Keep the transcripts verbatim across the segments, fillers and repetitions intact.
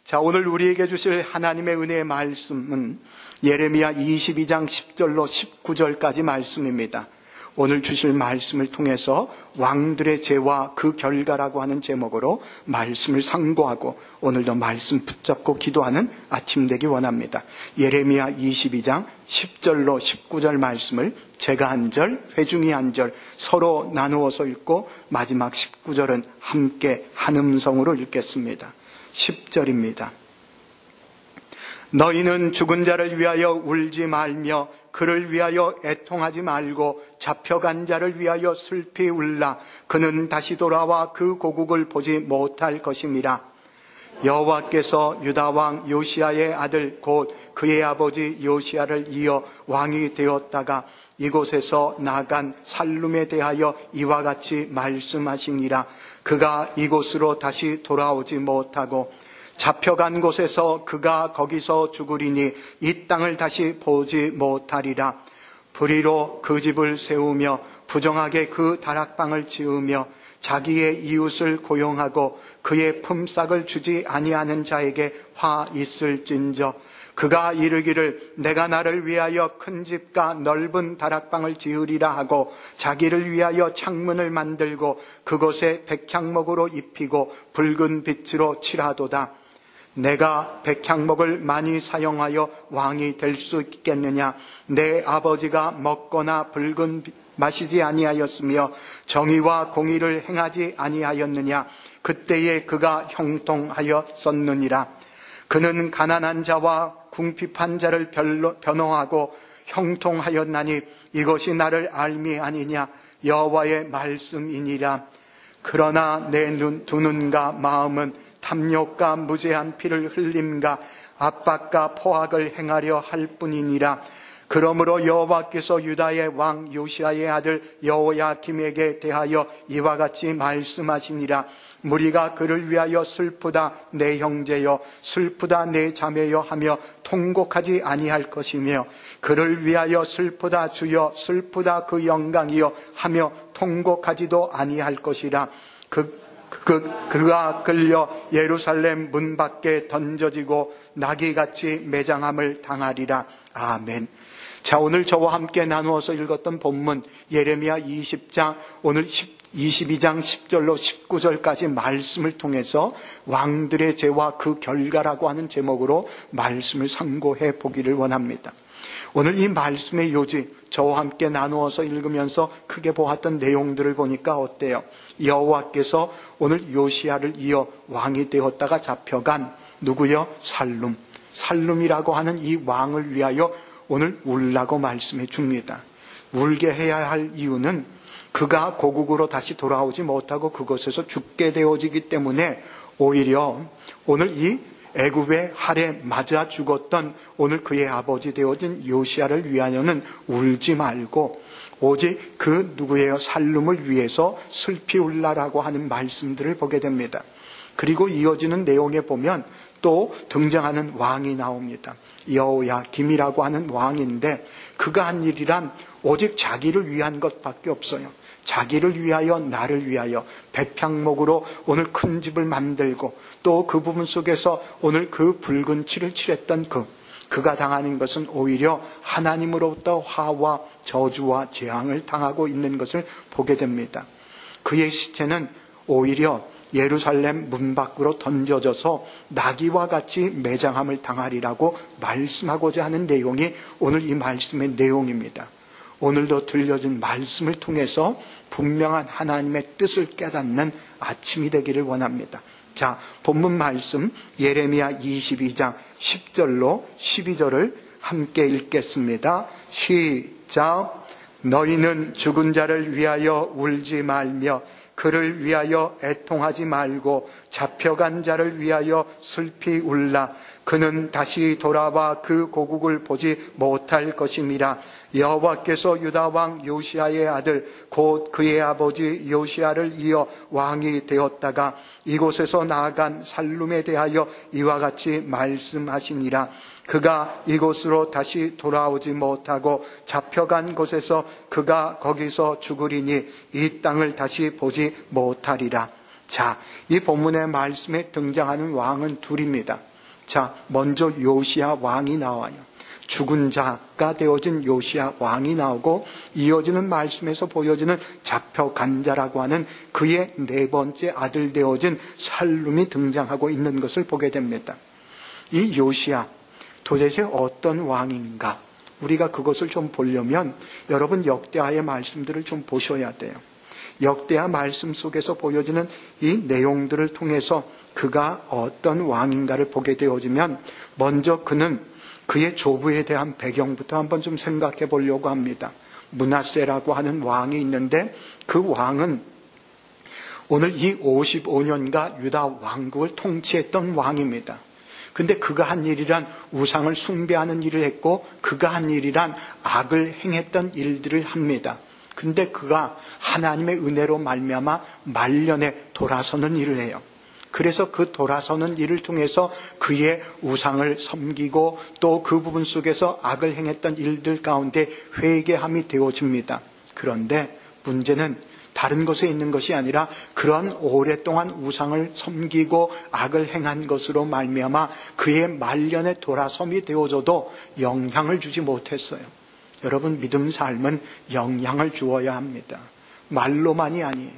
자, 오늘 우리에게 주실 하나님의 은혜의 말씀은 예레미야 이십이 장 십 절로 십구 절까지 말씀입니다. 오늘 주실 말씀을 통해서 왕들의 죄와 그 결과라고 하는 제목으로 말씀을 상고하고 오늘도 말씀 붙잡고 기도하는 아침 되기 원합니다. 예레미야 이십이 장 십 절로 십구 절 말씀을 제가 한 절, 회중이 한 절 서로 나누어서 읽고 마지막 십구 절은 함께 한 음성으로 읽겠습니다. 십 절입니다. 너희는 죽은 자를 위하여 울지 말며 그를 위하여 애통하지 말고 잡혀간 자를 위하여 슬피 울라. 그는 다시 돌아와 그 고국을 보지 못할 것임이라. 여호와께서 유다 왕 요시야의 아들 곧 그의 아버지 요시야를 이어 왕이 되었다가 이곳에서 나간 살룸에 대하여 이와 같이 말씀하시니라. 그가 이곳으로 다시 돌아오지 못하고 잡혀간 곳에서 그가 거기서 죽으리니 이 땅을 다시 보지 못하리라. 불의로 그 집을 세우며 부정하게 그 다락방을 지으며 자기의 이웃을 고용하고 그의 품삯을 주지 아니하는 자에게 화 있을진저. 그가 이르기를 내가 나를 위하여 큰 집과 넓은 다락방을 지으리라 하고 자기를 위하여 창문을 만들고 그곳에 백향목으로 입히고 붉은 빛으로 칠하도다. 내가 백향목을 많이 사용하여 왕이 될 수 있겠느냐? 내 아버지가 먹거나 붉은 마시지 아니하였으며 정의와 공의를 행하지 아니하였느냐? 그때에 그가 형통하였었느니라. 그는 가난한 자와 궁핍한 자를 변호하고 형통하였나니 이것이 나를 알미 아니냐? 여호와의 말씀이니라. 그러나 내 눈, 두 눈과 마음은 탐욕과 무죄한 피를 흘림과 압박과 포악을 행하려 할 뿐이니라. 그러므로 여호와께서 유다의 왕 요시야의 아들 여호야김에게 대하여 이와 같이 말씀하시니라. 무리가 그를 위하여 슬프다 내 형제여 슬프다 내 자매여 하며 통곡하지 아니할 것이며 그를 위하여 슬프다 주여 슬프다 그 영광이여 하며 통곡하지도 아니할 것이라. 그 그, 그가 끌려 예루살렘 문 밖에 던져지고 나귀같이 매장함을 당하리라. 아멘. 자, 오늘 저와 함께 나누어서 읽었던 본문 예레미야 이십 장 오늘 이십이 장 십 절로 십구 절까지 말씀을 통해서 왕들의 죄와 그 결과라고 하는 제목으로 말씀을 상고해 보기를 원합니다. 오늘 이 말씀의 요지 저와 함께 나누어서 읽으면서 크게 보았던 내용들을 보니까 어때요? 여호와께서 오늘 요시야를 이어 왕이 되었다가 잡혀간 누구요? 살룸. 살룸이라고 하는 이 왕을 위하여 오늘 울라고 말씀해 줍니다. 울게 해야 할 이유는 그가 고국으로 다시 돌아오지 못하고 그곳에서 죽게 되어지기 때문에 오히려 오늘 이 애굽의 활에 맞아 죽었던 오늘 그의 아버지 되어진 요시야를 위하여는 울지 말고 오직 그 누구예요? 살룸을 위해서 슬피 울라라고 하는 말씀들을 보게 됩니다. 그리고 이어지는 내용에 보면 또 등장하는 왕이 나옵니다. 여호야김이라고 하는 왕인데 그가 한 일이란 오직 자기를 위한 것밖에 없어요. 자기를 위하여 나를 위하여 백향목으로 오늘 큰 집을 만들고 또 그 부분 속에서 오늘 그 붉은 칠을 칠했던 그 그가 당하는 것은 오히려 하나님으로부터 화와 저주와 재앙을 당하고 있는 것을 보게 됩니다. 그의 시체는 오히려 예루살렘 문 밖으로 던져져서 나귀와 같이 매장함을 당하리라고 말씀하고자 하는 내용이 오늘 이 말씀의 내용입니다. 오늘도 들려진 말씀을 통해서 분명한 하나님의 뜻을 깨닫는 아침이 되기를 원합니다. 자, 본문 말씀 예레미야 이십이 장 십 절로 십이 절을 함께 읽겠습니다. 시작. 너희는 죽은 자를 위하여 울지 말며 그를 위하여 애통하지 말고 잡혀간 자를 위하여 슬피 울라. 그는 다시 돌아와 그 고국을 보지 못할 것임이라. 여호와께서 유다 왕 요시야의 아들 곧 그의 아버지 요시야를 이어 왕이 되었다가 이곳에서 나아간 살룸에 대하여 이와 같이 말씀하시니라. 그가 이곳으로 다시 돌아오지 못하고 잡혀간 곳에서 그가 거기서 죽으리니 이 땅을 다시 보지 못하리라. 자, 이 본문의 말씀에 등장하는 왕은 둘입니다. 자, 먼저 요시야 왕이 나와요. 죽은 자가 되어진 요시야 왕이 나오고 이어지는 말씀에서 보여지는 잡혀간 자라고 하는 그의 네 번째 아들 되어진 살룸이 등장하고 있는 것을 보게 됩니다. 이 요시야 도대체 어떤 왕인가? 우리가 그것을 좀 보려면 여러분 역대하의 말씀들을 좀 보셔야 돼요. 역대하 말씀 속에서 보여지는 이 내용들을 통해서 그가 어떤 왕인가를 보게 되어지면 먼저 그는 그의 조부에 대한 배경부터 한번 좀 생각해 보려고 합니다. 므낫세라고 하는 왕이 있는데 그 왕은 오늘 이 오십오 년간 유다 왕국을 통치했던 왕입니다. 근데 그가 한 일이란 우상을 숭배하는 일을 했고 그가 한 일이란 악을 행했던 일들을 합니다. 근데 그가 하나님의 은혜로 말미암아 말년에 돌아서는 일을 해요. 그래서 그 돌아서는 일을 통해서 그의 우상을 섬기고 또 그 부분 속에서 악을 행했던 일들 가운데 회개함이 되어집니다. 그런데 문제는 다른 것에 있는 것이 아니라 그런 오랫동안 우상을 섬기고 악을 행한 것으로 말미암아 그의 말년에 돌아섬이 되어져도 영향을 주지 못했어요. 여러분, 믿음 삶은 영향을 주어야 합니다. 말로만이 아니에요.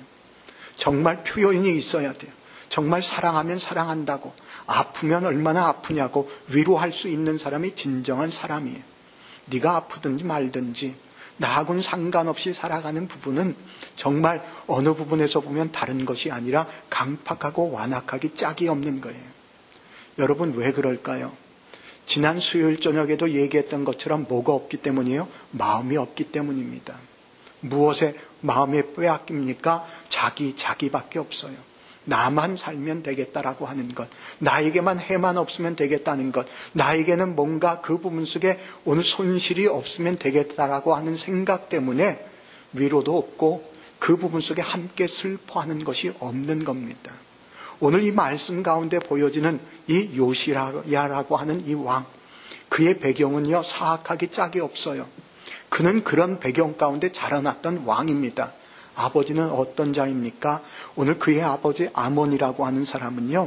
정말 표현이 있어야 돼요. 정말 사랑하면 사랑한다고, 아프면 얼마나 아프냐고 위로할 수 있는 사람이 진정한 사람이에요. 네가 아프든지 말든지 나하고는 상관없이 살아가는 부분은 정말 어느 부분에서 보면 다른 것이 아니라 강팍하고 완악하기 짝이 없는 거예요. 여러분, 왜 그럴까요? 지난 수요일 저녁에도 얘기했던 것처럼 뭐가 없기 때문이에요? 마음이 없기 때문입니다. 무엇에 마음이 빼앗깁니까? 자기, 자기밖에 없어요. 나만 살면 되겠다라고 하는 것, 나에게만 해만 없으면 되겠다는 것, 나에게는 뭔가 그 부분 속에 오늘 손실이 없으면 되겠다라고 하는 생각 때문에 위로도 없고 그 부분 속에 함께 슬퍼하는 것이 없는 겁니다. 오늘 이 말씀 가운데 보여지는 이 요시야라고 하는 이 왕, 그의 배경은요 사악하기 짝이 없어요. 그는 그런 배경 가운데 자라났던 왕입니다. 아버지는 어떤 자입니까? 오늘 그의 아버지 아몬이라고 하는 사람은요,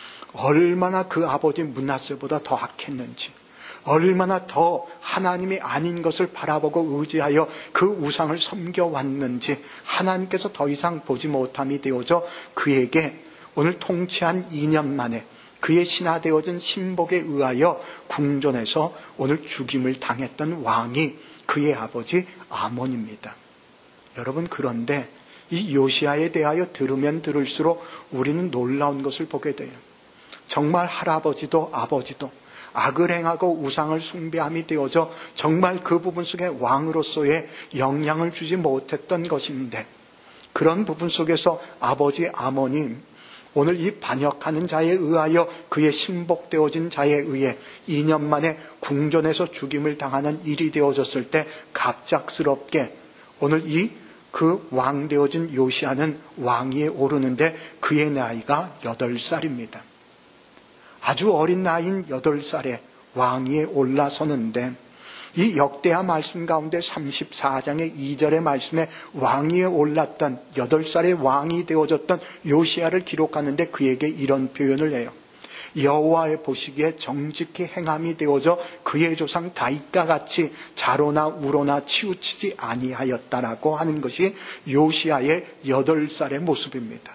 얼마나 그 아버지 므낫세보다 더 악했는지, 얼마나 더 하나님이 아닌 것을 바라보고 의지하여 그 우상을 섬겨왔는지 하나님께서 더 이상 보지 못함이 되어져 그에게 오늘 통치한 이 년 만에 그의 신하되어진 신복에 의하여 궁전에서 오늘 죽임을 당했던 왕이 그의 아버지 아몬입니다. 여러분, 그런데 이 요시야에 대하여 들으면 들을수록 우리는 놀라운 것을 보게 돼요. 정말 할아버지도 아버지도 악을 행하고 우상을 숭배함이 되어져 정말 그 부분 속에 왕으로서의 영향을 주지 못했던 것인데, 그런 부분 속에서 아버지 아몬이 오늘 이 반역하는 자에 의하여 그의 신복되어진 자에 의해 이 년 만에 궁전에서 죽임을 당하는 일이 되어졌을 때 갑작스럽게 오늘 이 그 왕 되어진 요시야는 왕위에 오르는데 그의 나이가 여덟 살입니다. 아주 어린 나이인 여덟 살에 왕위에 올라서는데 이 역대하 말씀 가운데 삼십사 장의 이 절의 말씀에 왕위에 올랐던 여덟 살의 왕이 되어졌던 요시야를 기록하는데 그에게 이런 표현을 해요. 여호와의 보시기에 정직히 행함이 되어져 그의 조상 다윗과 같이 자로나 우로나 치우치지 아니하였다라고 하는 것이 요시야의 여덟 살의 모습입니다.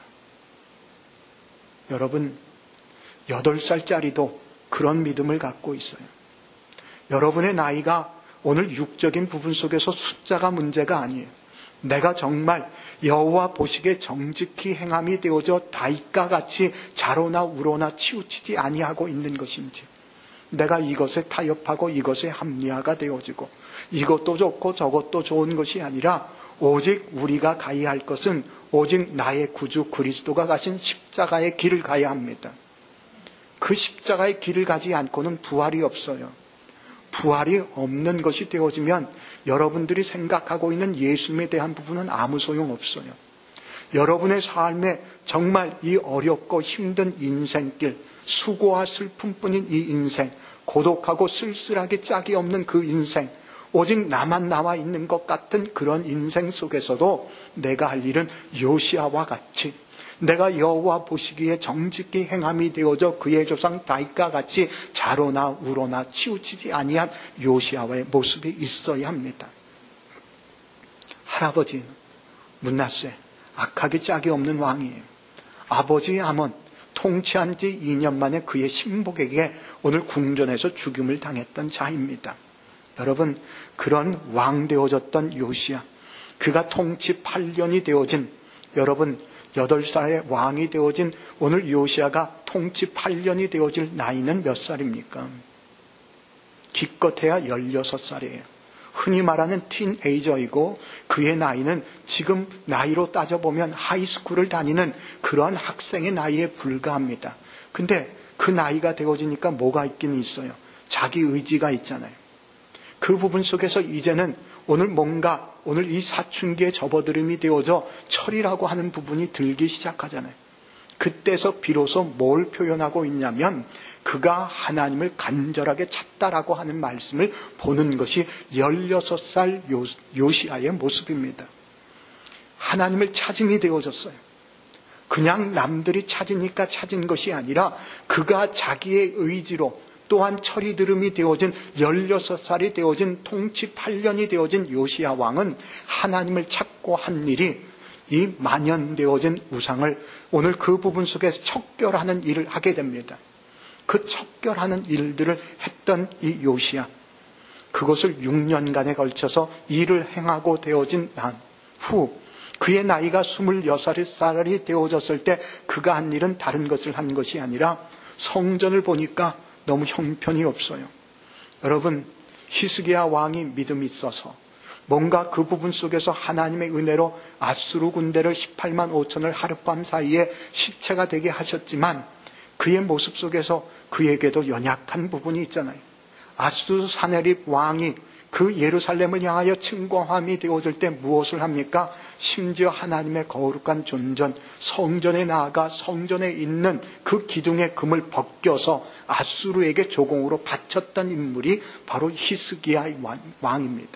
여러분, 여덟 살짜리도 그런 믿음을 갖고 있어요. 여러분의 나이가 오늘 육적인 부분 속에서 숫자가 문제가 아니에요. 내가 정말 여호와 보시기에 정직히 행함이 되어져 다윗과 같이 자로나 우로나 치우치지 아니하고 있는 것인지, 내가 이것에 타협하고 이것에 합리화가 되어지고 이것도 좋고 저것도 좋은 것이 아니라 오직 우리가 가야 할 것은 오직 나의 구주 그리스도가 가신 십자가의 길을 가야 합니다. 그 십자가의 길을 가지 않고는 부활이 없어요. 부활이 없는 것이 되어지면 여러분들이 생각하고 있는 예수님에 대한 부분은 아무 소용없어요. 여러분의 삶에 정말 이 어렵고 힘든 인생길, 수고와 슬픔뿐인 이 인생, 고독하고 쓸쓸하게 짝이 없는 그 인생, 오직 나만 남아 있는 것 같은 그런 인생 속에서도 내가 할 일은 요시야와 같이 내가 여호와 보시기에 정직히 행함이 되어져 그의 조상 다윗과 같이 자로나 우로나 치우치지 아니한 요시야의 모습이 있어야 합니다. 할아버지 므낫세 악하기 짝이 없는 왕이에요. 아버지 아몬 통치한 지 이 년 만에 그의 신복에게 오늘 궁전에서 죽임을 당했던 자입니다. 여러분, 그런 왕 되어졌던 요시야, 그가 통치 팔 년이 되어진, 여러분 여덟 살의 왕이 되어진 오늘 요시야가 통치 팔 년이 되어질 나이는 몇 살입니까? 기껏해야 열여섯 살이에요. 흔히 말하는 틴에이저이고 그의 나이는 지금 나이로 따져보면 하이스쿨을 다니는 그러한 학생의 나이에 불과합니다. 근데 그 나이가 되어지니까 뭐가 있긴 있어요. 자기 의지가 있잖아요. 그 부분 속에서 이제는 오늘 뭔가 오늘 이 사춘기에 접어들음이 되어져 철이라고 하는 부분이 들기 시작하잖아요. 그때서 비로소 뭘 표현하고 있냐면 그가 하나님을 간절하게 찾다라고 하는 말씀을 보는 것이 열여섯 살 요, 요시야의 모습입니다. 하나님을 찾음이 되어졌어요. 그냥 남들이 찾으니까 찾은 것이 아니라 그가 자기의 의지로 또한 철이 들음이 되어진 열여섯 살이 되어진 통치 팔 년이 되어진 요시야 왕은 하나님을 찾고 한 일이 이 만연되어진 우상을 오늘 그 부분 속에서 척결하는 일을 하게 됩니다. 그 척결하는 일들을 했던 이 요시야, 그것을 육 년간에 걸쳐서 일을 행하고 되어진 난 후 그의 나이가 스물여섯 살이 되어졌을 때 그가 한 일은 다른 것을 한 것이 아니라 성전을 보니까 너무 형편이 없어요. 여러분, 히스기야 왕이 믿음이 있어서 뭔가 그 부분 속에서 하나님의 은혜로 아수르 군대를 십팔만 오천을 하룻밤 사이에 시체가 되게 하셨지만 그의 모습 속에서 그에게도 연약한 부분이 있잖아요. 아수르 사네립 왕이 그 예루살렘을 향하여 침공함이 되어질 때 무엇을 합니까? 심지어 하나님의 거룩한 존전, 성전에 나아가 성전에 있는 그 기둥의 금을 벗겨서 아수르에게 조공으로 바쳤던 인물이 바로 히스기야 왕입니다.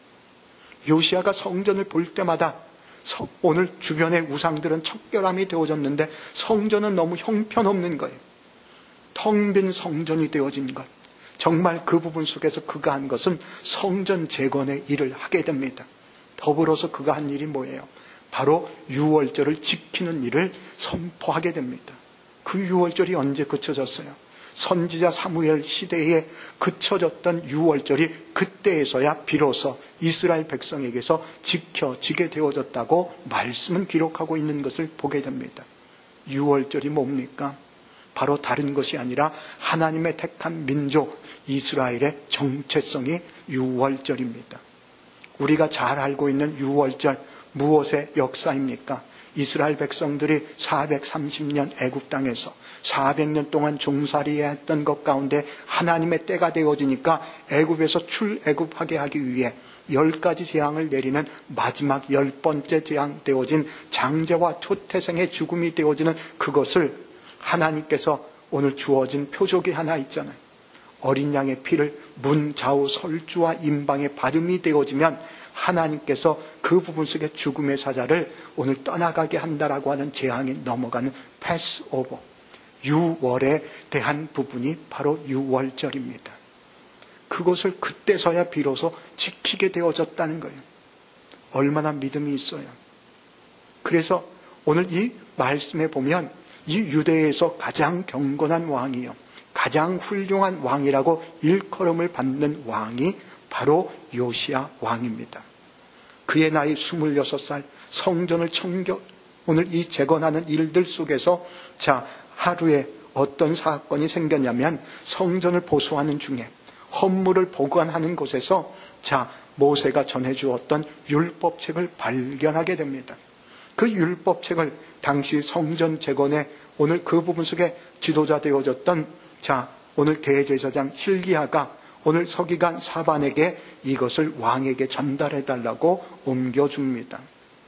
요시야가 성전을 볼 때마다 오늘 주변의 우상들은 척결함이 되어졌는데 성전은 너무 형편없는 거예요. 텅 빈 성전이 되어진 것. 정말 그 부분 속에서 그가 한 것은 성전 재건의 일을 하게 됩니다. 더불어서 그가 한 일이 뭐예요? 바로 유월절을 지키는 일을 선포하게 됩니다. 그 유월절이 언제 그쳐졌어요? 선지자 사무엘 시대에 그쳐졌던 유월절이 그때에서야 비로소 이스라엘 백성에게서 지켜지게 되어졌다고 말씀은 기록하고 있는 것을 보게 됩니다. 유월절이 뭡니까? 바로 다른 것이 아니라 하나님의 택한 민족 이스라엘의 정체성이 유월절입니다. 우리가 잘 알고 있는 유월절 무엇의 역사입니까? 이스라엘 백성들이 사백삼십 년 애굽 땅에서 사백 년 동안 종살이해야 했던 것 가운데 하나님의 때가 되어지니까 애굽에서 출애굽하게 하기 위해 열 가지 재앙을 내리는 마지막 열 번째 재앙 되어진 장제와 초태생의 죽음이 되어지는 그것을 하나님께서 오늘 주어진 표적이 하나 있잖아요. 어린 양의 피를 문 좌우 설주와 임방에 발음이 되어지면 하나님께서 그 부분 속의 죽음의 사자를 오늘 떠나가게 한다라고 하는 재앙이 넘어가는 패스오버, 유월에 대한 부분이 바로 유월절입니다. 그것을 그때서야 비로소 지키게 되어졌다는 거예요. 얼마나 믿음이 있어요. 그래서 오늘 이 말씀에 보면 이 유대에서 가장 경건한 왕이요, 가장 훌륭한 왕이라고 일컬음을 받는 왕이 바로 요시야 왕입니다. 그의 나이 스물여섯 살, 성전을 청겨 오늘 이 재건하는 일들 속에서 자 하루에 어떤 사건이 생겼냐면 성전을 보수하는 중에 헌물을 보관하는 곳에서 자 모세가 전해주었던 율법책을 발견하게 됩니다. 그 율법책을 당시 성전 재건의 오늘 그 부분 속에 지도자 되어졌던 자 오늘 대제사장 hil기야가 오늘 서기관 사반에게 이것을 왕에게 전달해달라고 옮겨줍니다.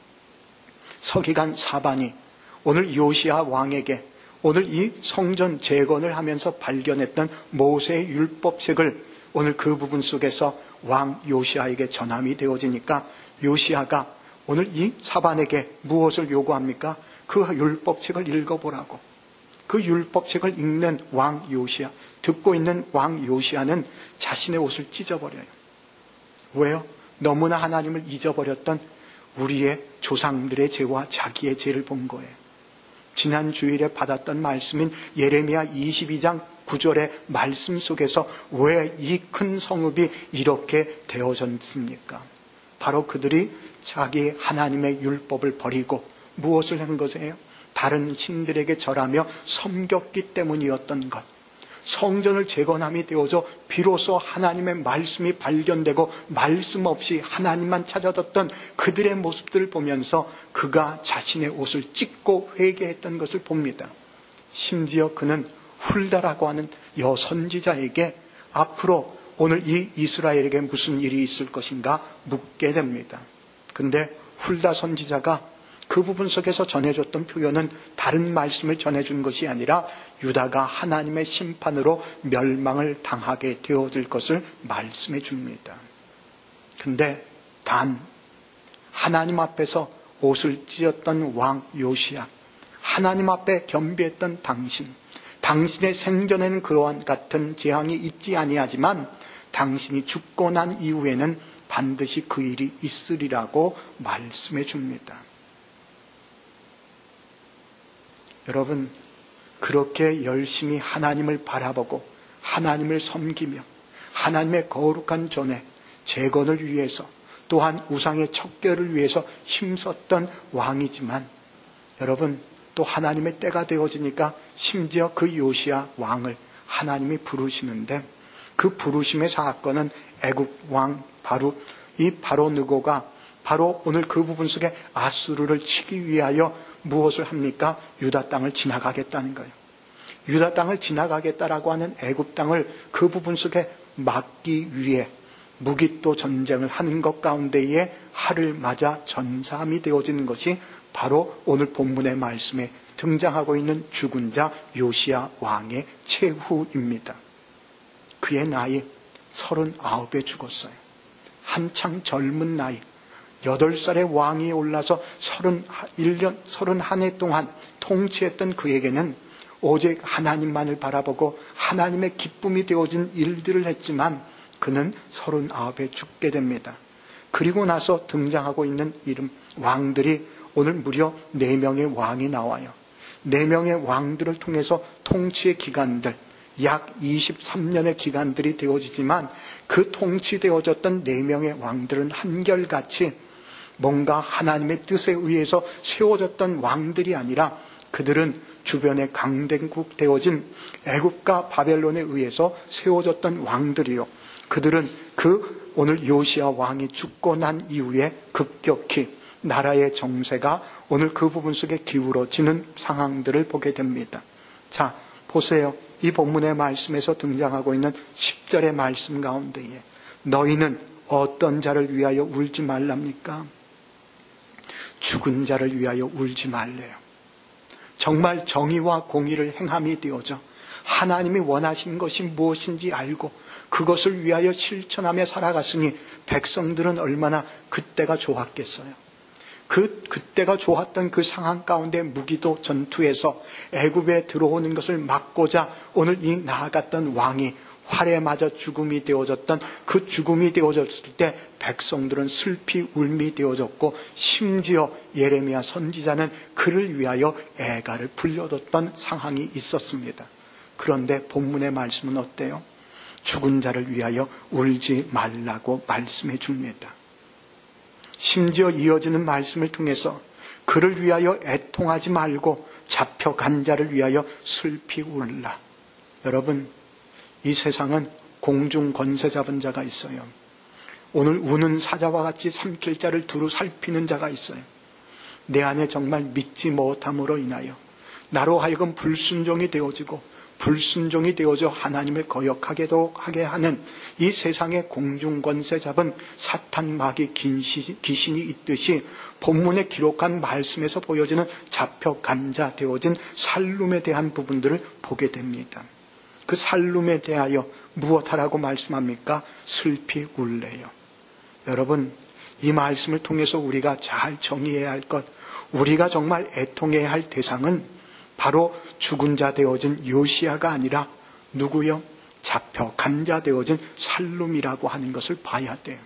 서기관 사반이 오늘 요시야 왕에게 오늘 이 성전 재건을 하면서 발견했던 모세의 율법책을 오늘 그 부분 속에서 왕 요시야에게 전함이 되어지니까 요시야가 오늘 이 사반에게 무엇을 요구합니까? 그 율법책을 읽어보라고. 그 율법책을 읽는 왕 요시야, 듣고 있는 왕 요시야는 자신의 옷을 찢어버려요. 왜요? 너무나 하나님을 잊어버렸던 우리의 조상들의 죄와 자기의 죄를 본 거예요. 지난 주일에 받았던 말씀인 예레미야 이십이 장 구 절의 말씀 속에서 왜 이 큰 성읍이 이렇게 되어졌습니까? 바로 그들이 자기 하나님의 율법을 버리고 무엇을 한 것이에요? 다른 신들에게 절하며 섬겼기 때문이었던 것. 성전을 재건함이 되어져 비로소 하나님의 말씀이 발견되고 말씀 없이 하나님만 찾아뒀던 그들의 모습들을 보면서 그가 자신의 옷을 찢고 회개했던 것을 봅니다. 심지어 그는 훌다라고 하는 여선지자에게 앞으로 오늘 이 이스라엘에게 무슨 일이 있을 것인가 묻게 됩니다. 근데 훌다 선지자가 그 부분 속에서 전해줬던 표현은 다른 말씀을 전해준 것이 아니라 유다가 하나님의 심판으로 멸망을 당하게 되어질 것을 말씀해 줍니다. 근데 단 하나님 앞에서 옷을 찢었던 왕 요시야, 하나님 앞에 겸비했던 당신, 당신의 생전에는 그러한 같은 재앙이 있지 아니하지만 당신이 죽고 난 이후에는 반드시 그 일이 있으리라고 말씀해 줍니다. 여러분, 그렇게 열심히 하나님을 바라보고 하나님을 섬기며 하나님의 거룩한 전에 재건을 위해서 또한 우상의 척결을 위해서 힘썼던 왕이지만 여러분, 또 하나님의 때가 되어지니까 심지어 그 요시야 왕을 하나님이 부르시는데 그 부르심의 사건은 애굽 왕 바로 이 바로 느고가 바로 오늘 그 부분 속에 아수르를 치기 위하여 무엇을 합니까? 유다 땅을 지나가겠다는 거예요. 유다 땅을 지나가겠다라고 하는 애굽 땅을 그 부분 속에 막기 위해 무기또 전쟁을 하는 것 가운데에 하를 맞아 전사함이 되어지는 것이 바로 오늘 본문의 말씀에 등장하고 있는 죽은 자 요시야 왕의 최후입니다. 그의 나이 서른아홉에 죽었어요. 한창 젊은 나이, 여덟 살의 왕이 올라서 서른일 년, 서른한 해 동안 통치했던 그에게는 오직 하나님만을 바라보고 하나님의 기쁨이 되어진 일들을 했지만 그는 서른아홉에 죽게 됩니다. 그리고 나서 등장하고 있는 이름 왕들이 오늘 무려 네 명의 왕이 나와요. 네 명의 왕들을 통해서 통치의 기간들, 약 이십삼 년의 기간들이 되어지지만 그 통치되어졌던 네 명의 왕들은 한결같이 뭔가 하나님의 뜻에 의해서 세워졌던 왕들이 아니라 그들은 주변에 강대국 되어진 애굽과 바벨론에 의해서 세워졌던 왕들이요. 그들은 그 오늘 요시야 왕이 죽고 난 이후에 급격히 나라의 정세가 오늘 그 부분 속에 기울어지는 상황들을 보게 됩니다. 자, 보세요. 이 본문의 말씀에서 등장하고 있는 십 절의 말씀 가운데에 너희는 어떤 자를 위하여 울지 말랍니까? 죽은 자를 위하여 울지 말래요. 정말 정의와 공의를 행함이 되어져 하나님이 원하시는 것이 무엇인지 알고 그것을 위하여 실천하며 살아갔으니 백성들은 얼마나 그때가 좋았겠어요. 그 그때가 좋았던 그 상황 가운데 무기도 전투에서 애굽에 들어오는 것을 막고자 오늘 이 나아갔던 왕이 활에 맞아 죽음이 되어졌던 그 죽음이 되어졌을 때 백성들은 슬피 울미 되어졌고 심지어 예레미야 선지자는 그를 위하여 애가를 불려뒀던 상황이 있었습니다. 그런데 본문의 말씀은 어때요? 죽은 자를 위하여 울지 말라고 말씀해 줍니다. 심지어 이어지는 말씀을 통해서 그를 위하여 애통하지 말고 잡혀간 자를 위하여 슬피 울라. 여러분, 이 세상은 공중 권세 잡은 자가 있어요. 오늘 우는 사자와 같이 삼킬 자를 두루 살피는 자가 있어요. 내 안에 정말 믿지 못함으로 인하여 나로 하여금 불순종이 되어지고 불순종이 되어져 하나님을 거역하게도 하게 하는 이 세상의 공중권세 잡은 사탄 마귀 귀신이 있듯이 본문에 기록한 말씀에서 보여지는 잡혀간 자 되어진 살룸에 대한 부분들을 보게 됩니다. 그 살룸에 대하여 무엇하라고 말씀합니까? 슬피 울래요. 여러분, 이 말씀을 통해서 우리가 잘 정의해야 할 것, 우리가 정말 애통해야 할 대상은 바로 죽은 자 되어진 요시야가 아니라 누구요? 잡혀간 자 되어진 살룸이라고 하는 것을 봐야 돼요.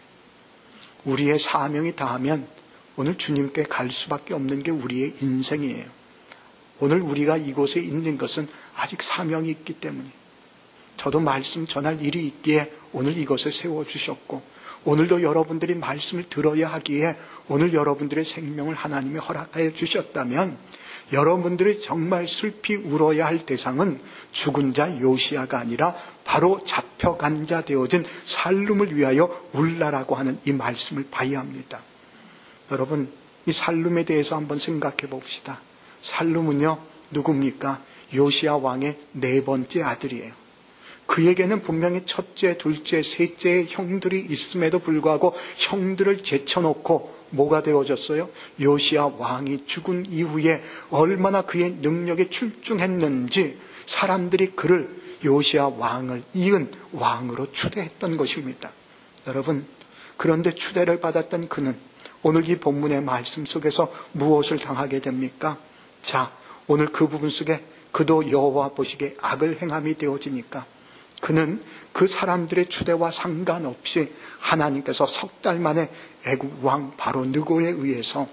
우리의 사명이 다하면 오늘 주님께 갈 수밖에 없는 게 우리의 인생이에요. 오늘 우리가 이곳에 있는 것은 아직 사명이 있기 때문에 저도 말씀 전할 일이 있기에 오늘 이곳에 세워주셨고 오늘도 여러분들이 말씀을 들어야 하기에 오늘 여러분들의 생명을 하나님이 허락하여 주셨다면 여러분들이 정말 슬피 울어야 할 대상은 죽은 자 요시야가 아니라 바로 잡혀간 자 되어진 살룸을 위하여 울라라고 하는 이 말씀을 봐야 합니다. 여러분, 이 살룸에 대해서 한번 생각해 봅시다. 살룸은요, 누굽니까? 요시야 왕의 네 번째 아들이에요. 그에게는 분명히 첫째, 둘째, 셋째의 형들이 있음에도 불구하고 형들을 제쳐놓고 뭐가 되어졌어요? 요시야 왕이 죽은 이후에 얼마나 그의 능력에 출중했는지 사람들이 그를 요시야 왕을 이은 왕으로 추대했던 것입니다. 여러분, 그런데 추대를 받았던 그는 오늘 이 본문의 말씀 속에서 무엇을 당하게 됩니까? 자, 오늘 그 부분 속에 그도 여호와 보시기에 악을 행함이 되어지니까 그는 그 사람들의 추대와 상관없이 하나님께서 석 달 만에 애굽 왕 바로 느고에 의해서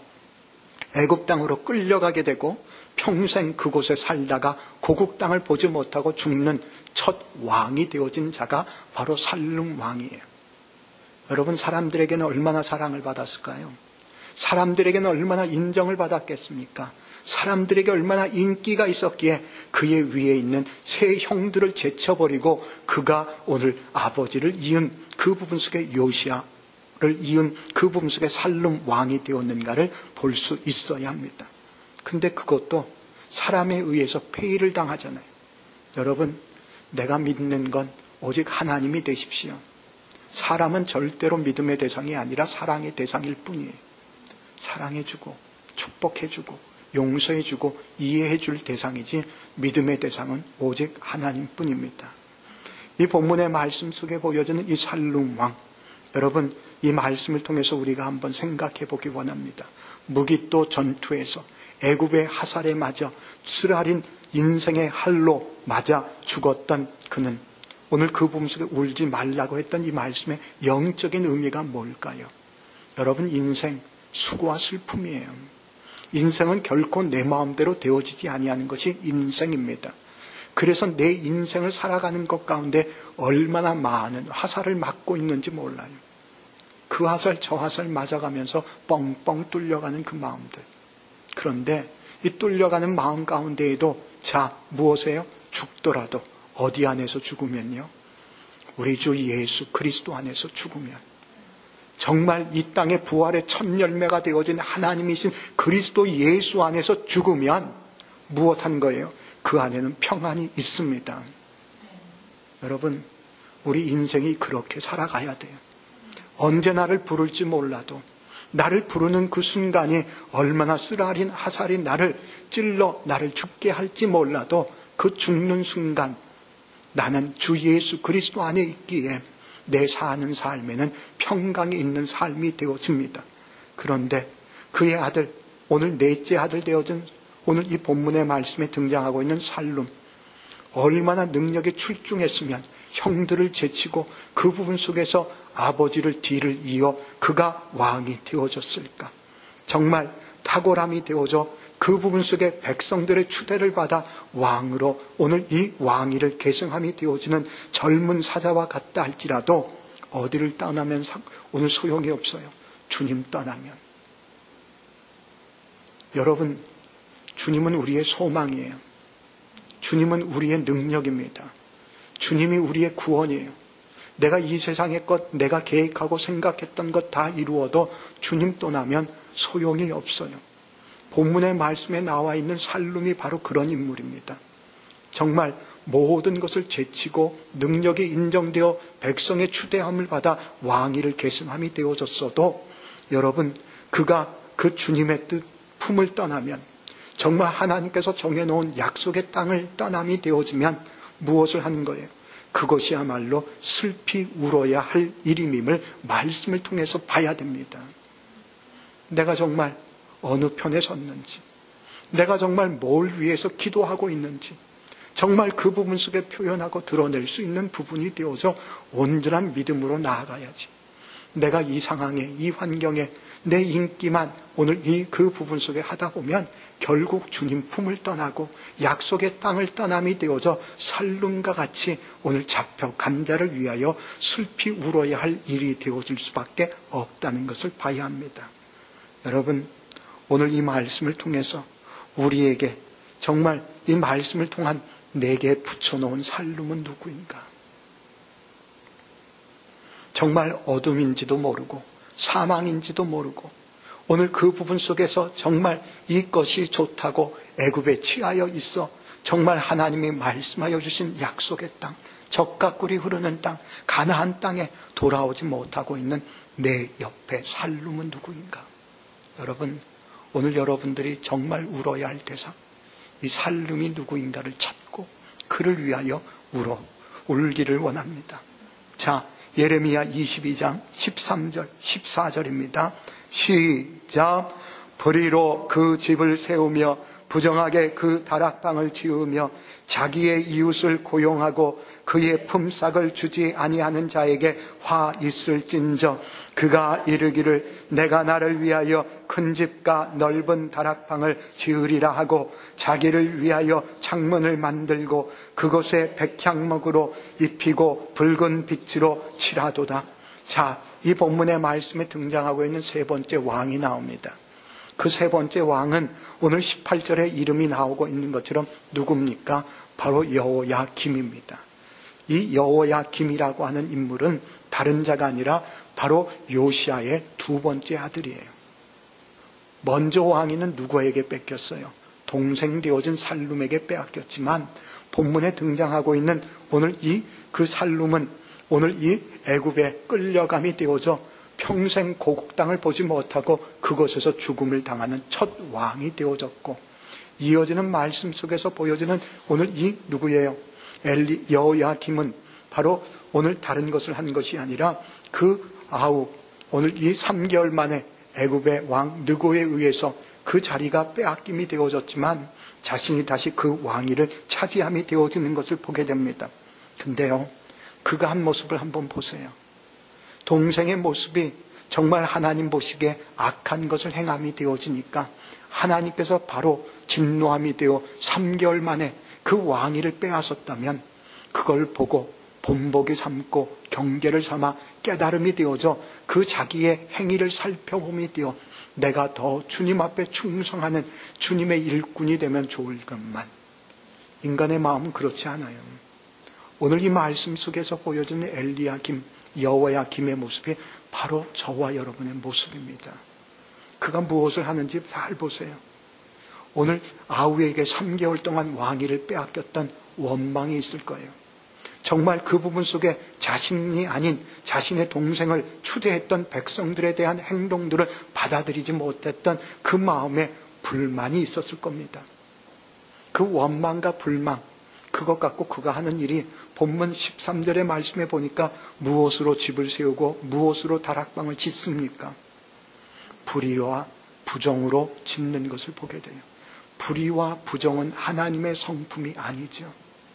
애굽 땅으로 끌려가게 되고 평생 그곳에 살다가 고국 땅을 보지 못하고 죽는 첫 왕이 되어진 자가 바로 살룸 왕이에요. 여러분, 사람들에게는 얼마나 사랑을 받았을까요? 사람들에게는 얼마나 인정을 받았겠습니까? 사람들에게 얼마나 인기가 있었기에 그의 위에 있는 세 형들을 제쳐버리고 그가 오늘 아버지를 이은 그 부분 속에 요시야를 이은 그 부분 속에 살룸 왕이 되었는가를 볼 수 있어야 합니다. 근데 그것도 사람에 의해서 폐위를 당하잖아요. 여러분, 내가 믿는 건 오직 하나님이 되십시오. 사람은 절대로 믿음의 대상이 아니라 사랑의 대상일 뿐이에요. 사랑해주고 축복해주고 용서해주고 이해해줄 대상이지 믿음의 대상은 오직 하나님뿐입니다. 이 본문의 말씀 속에 보여지는 이 살룸 왕, 여러분, 이 말씀을 통해서 우리가 한번 생각해 보기 원합니다. 무기또 전투에서 애굽의 하살에 맞아 쓰라린 인생의 할로 맞아 죽었던 그는 오늘 그 부분 속에 울지 말라고 했던 이 말씀의 영적인 의미가 뭘까요? 여러분, 인생 수고와 슬픔이에요. 인생은 결코 내 마음대로 되어지지 아니하는 것이 인생입니다. 그래서 내 인생을 살아가는 것 가운데 얼마나 많은 화살을 맞고 있는지 몰라요. 그 화살 저 화살 맞아가면서 뻥뻥 뚫려가는 그 마음들. 그런데 이 뚫려가는 마음 가운데에도 자, 무엇이에요? 죽더라도 어디 안에서 죽으면요? 우리 주 예수 그리스도 안에서 죽으면 정말 이 땅의 부활의 첫 열매가 되어진 하나님이신 그리스도 예수 안에서 죽으면 무엇한 거예요? 그 안에는 평안이 있습니다. 여러분, 우리 인생이 그렇게 살아가야 돼요. 언제 나를 부를지 몰라도 나를 부르는 그 순간이 얼마나 쓰라린 화살이 나를 찔러 나를 죽게 할지 몰라도 그 죽는 순간 나는 주 예수 그리스도 안에 있기에 내 사는 삶에는 평강이 있는 삶이 되어집니다. 그런데 그의 아들, 오늘 넷째 아들 되어진 오늘 이 본문의 말씀에 등장하고 있는 살룸, 얼마나 능력에 출중했으면 형들을 제치고 그 부분 속에서 아버지를 뒤를 이어 그가 왕이 되어졌을까? 정말 탁월함이 되어져 그 부분 속에 백성들의 추대를 받아 왕으로 오늘 이 왕위를 계승함이 되어지는 젊은 사자와 같다 할지라도 어디를 떠나면 오늘 소용이 없어요. 주님 떠나면. 여러분, 주님은 우리의 소망이에요. 주님은 우리의 능력입니다. 주님이 우리의 구원이에요. 내가 이 세상의 것, 내가 계획하고 생각했던 것 다 이루어도 주님 떠나면 소용이 없어요. 본문의 말씀에 나와 있는 살룸이 바로 그런 인물입니다. 정말 모든 것을 제치고 능력이 인정되어 백성의 추대함을 받아 왕위를 계승함이 되어졌어도 여러분, 그가 그 주님의 뜻 품을 떠나면 정말 하나님께서 정해놓은 약속의 땅을 떠남이 되어지면 무엇을 하는 거예요? 그것이야말로 슬피 울어야 할 일임임을 말씀을 통해서 봐야 됩니다. 내가 정말 어느 편에 섰는지, 내가 정말 뭘 위해서 기도하고 있는지 정말 그 부분 속에 표현하고 드러낼 수 있는 부분이 되어져 온전한 믿음으로 나아가야지. 내가 이 상황에, 이 환경에 내 인기만 오늘 이 그 부분 속에 하다 보면 결국 주님 품을 떠나고 약속의 땅을 떠남이 되어져 살룸과 같이 오늘 잡혀간 자를 위하여 슬피 울어야 할 일이 되어질 수밖에 없다는 것을 봐야 합니다. 여러분, 오늘 이 말씀을 통해서 우리에게 정말 이 말씀을 통한 내게 붙여놓은 살룸은 누구인가? 정말 어둠인지도 모르고 사망인지도 모르고 오늘 그 부분 속에서 정말 이것이 좋다고 애굽에 취하여 있어 정말 하나님이 말씀하여 주신 약속의 땅, 젖과 꿀이 흐르는 땅, 가나안 땅에 돌아오지 못하고 있는 내 옆에 살룸은 누구인가? 여러분, 오늘 여러분들이 정말 울어야 할 대상, 이 살룸이 누구인가를 찾고 그를 위하여 울어 울기를 원합니다. 자, 예레미야 이십이 장 십삼 절 십사 절입니다. 시작. 불의로 그 집을 세우며 부정하게 그 다락방을 지으며 자기의 이웃을 고용하고 그의 품삯을 주지 아니하는 자에게 화 있을진저 그가 이르기를 내가 나를 위하여 큰 집과 넓은 다락방을 지으리라 하고 자기를 위하여 창문을 만들고 그곳에 백향목으로 입히고 붉은 빛으로 칠하도다. 자, 이 본문의 말씀에 등장하고 있는 세 번째 왕이 나옵니다. 그 세 번째 왕은 오늘 십팔 절에 이름이 나오고 있는 것처럼 누굽니까? 바로 여호야김입니다. 이 여호야김이라고 하는 인물은 다른 자가 아니라 바로 요시야의 두 번째 아들이에요. 먼저 왕위는 누구에게 뺏겼어요? 동생 되어진 살룸에게 빼앗겼지만 본문에 등장하고 있는 오늘 이 그 살룸은 오늘 이 애굽에 끌려감이 되어져 평생 고국 땅을 보지 못하고 그곳에서 죽음을 당하는 첫 왕이 되어졌고, 이어지는 말씀 속에서 보여지는 오늘 이 누구예요? 엘리 여호야김은 바로 오늘 다른 것을 한 것이 아니라 그 아우 오늘 이 삼 개월 만에 애굽의 왕 느고에 의해서 그 자리가 빼앗김이 되어졌지만 자신이 다시 그 왕위를 차지함이 되어지는 것을 보게 됩니다. 근데요, 그가 한 모습을 한번 보세요. 동생의 모습이 정말 하나님 보시기에 악한 것을 행함이 되어지니까 하나님께서 바로 진노함이 되어 삼 개월 만에 그 왕위를 빼앗았다면 그걸 보고 본보기 삼고 경계를 삼아 깨달음이 되어져 그 자기의 행위를 살펴봄이 되어 내가 더 주님 앞에 충성하는 주님의 일꾼이 되면 좋을 것만. 인간의 마음은 그렇지 않아요. 오늘 이 말씀 속에서 보여지는 엘리야김, 여호야김의 모습이 바로 저와 여러분의 모습입니다. 그가 무엇을 하는지 잘 보세요. 오늘 아우에게 삼 개월 동안 왕위를 빼앗겼던 원망이 있을 거예요. 정말 그 부분 속에 자신이 아닌 자신의 동생을 추대했던 백성들에 대한 행동들을 받아들이지 못했던 그 마음에 불만이 있었을 겁니다. 그 원망과 불만, 그것 갖고 그가 하는 일이 본문 십삼 절의 말씀에 보니까 무엇으로 집을 세우고 무엇으로 다락방을 짓습니까? 불의와 부정으로 짓는 것을 보게 돼요. 불의와 부정은 하나님의 성품이 아니죠.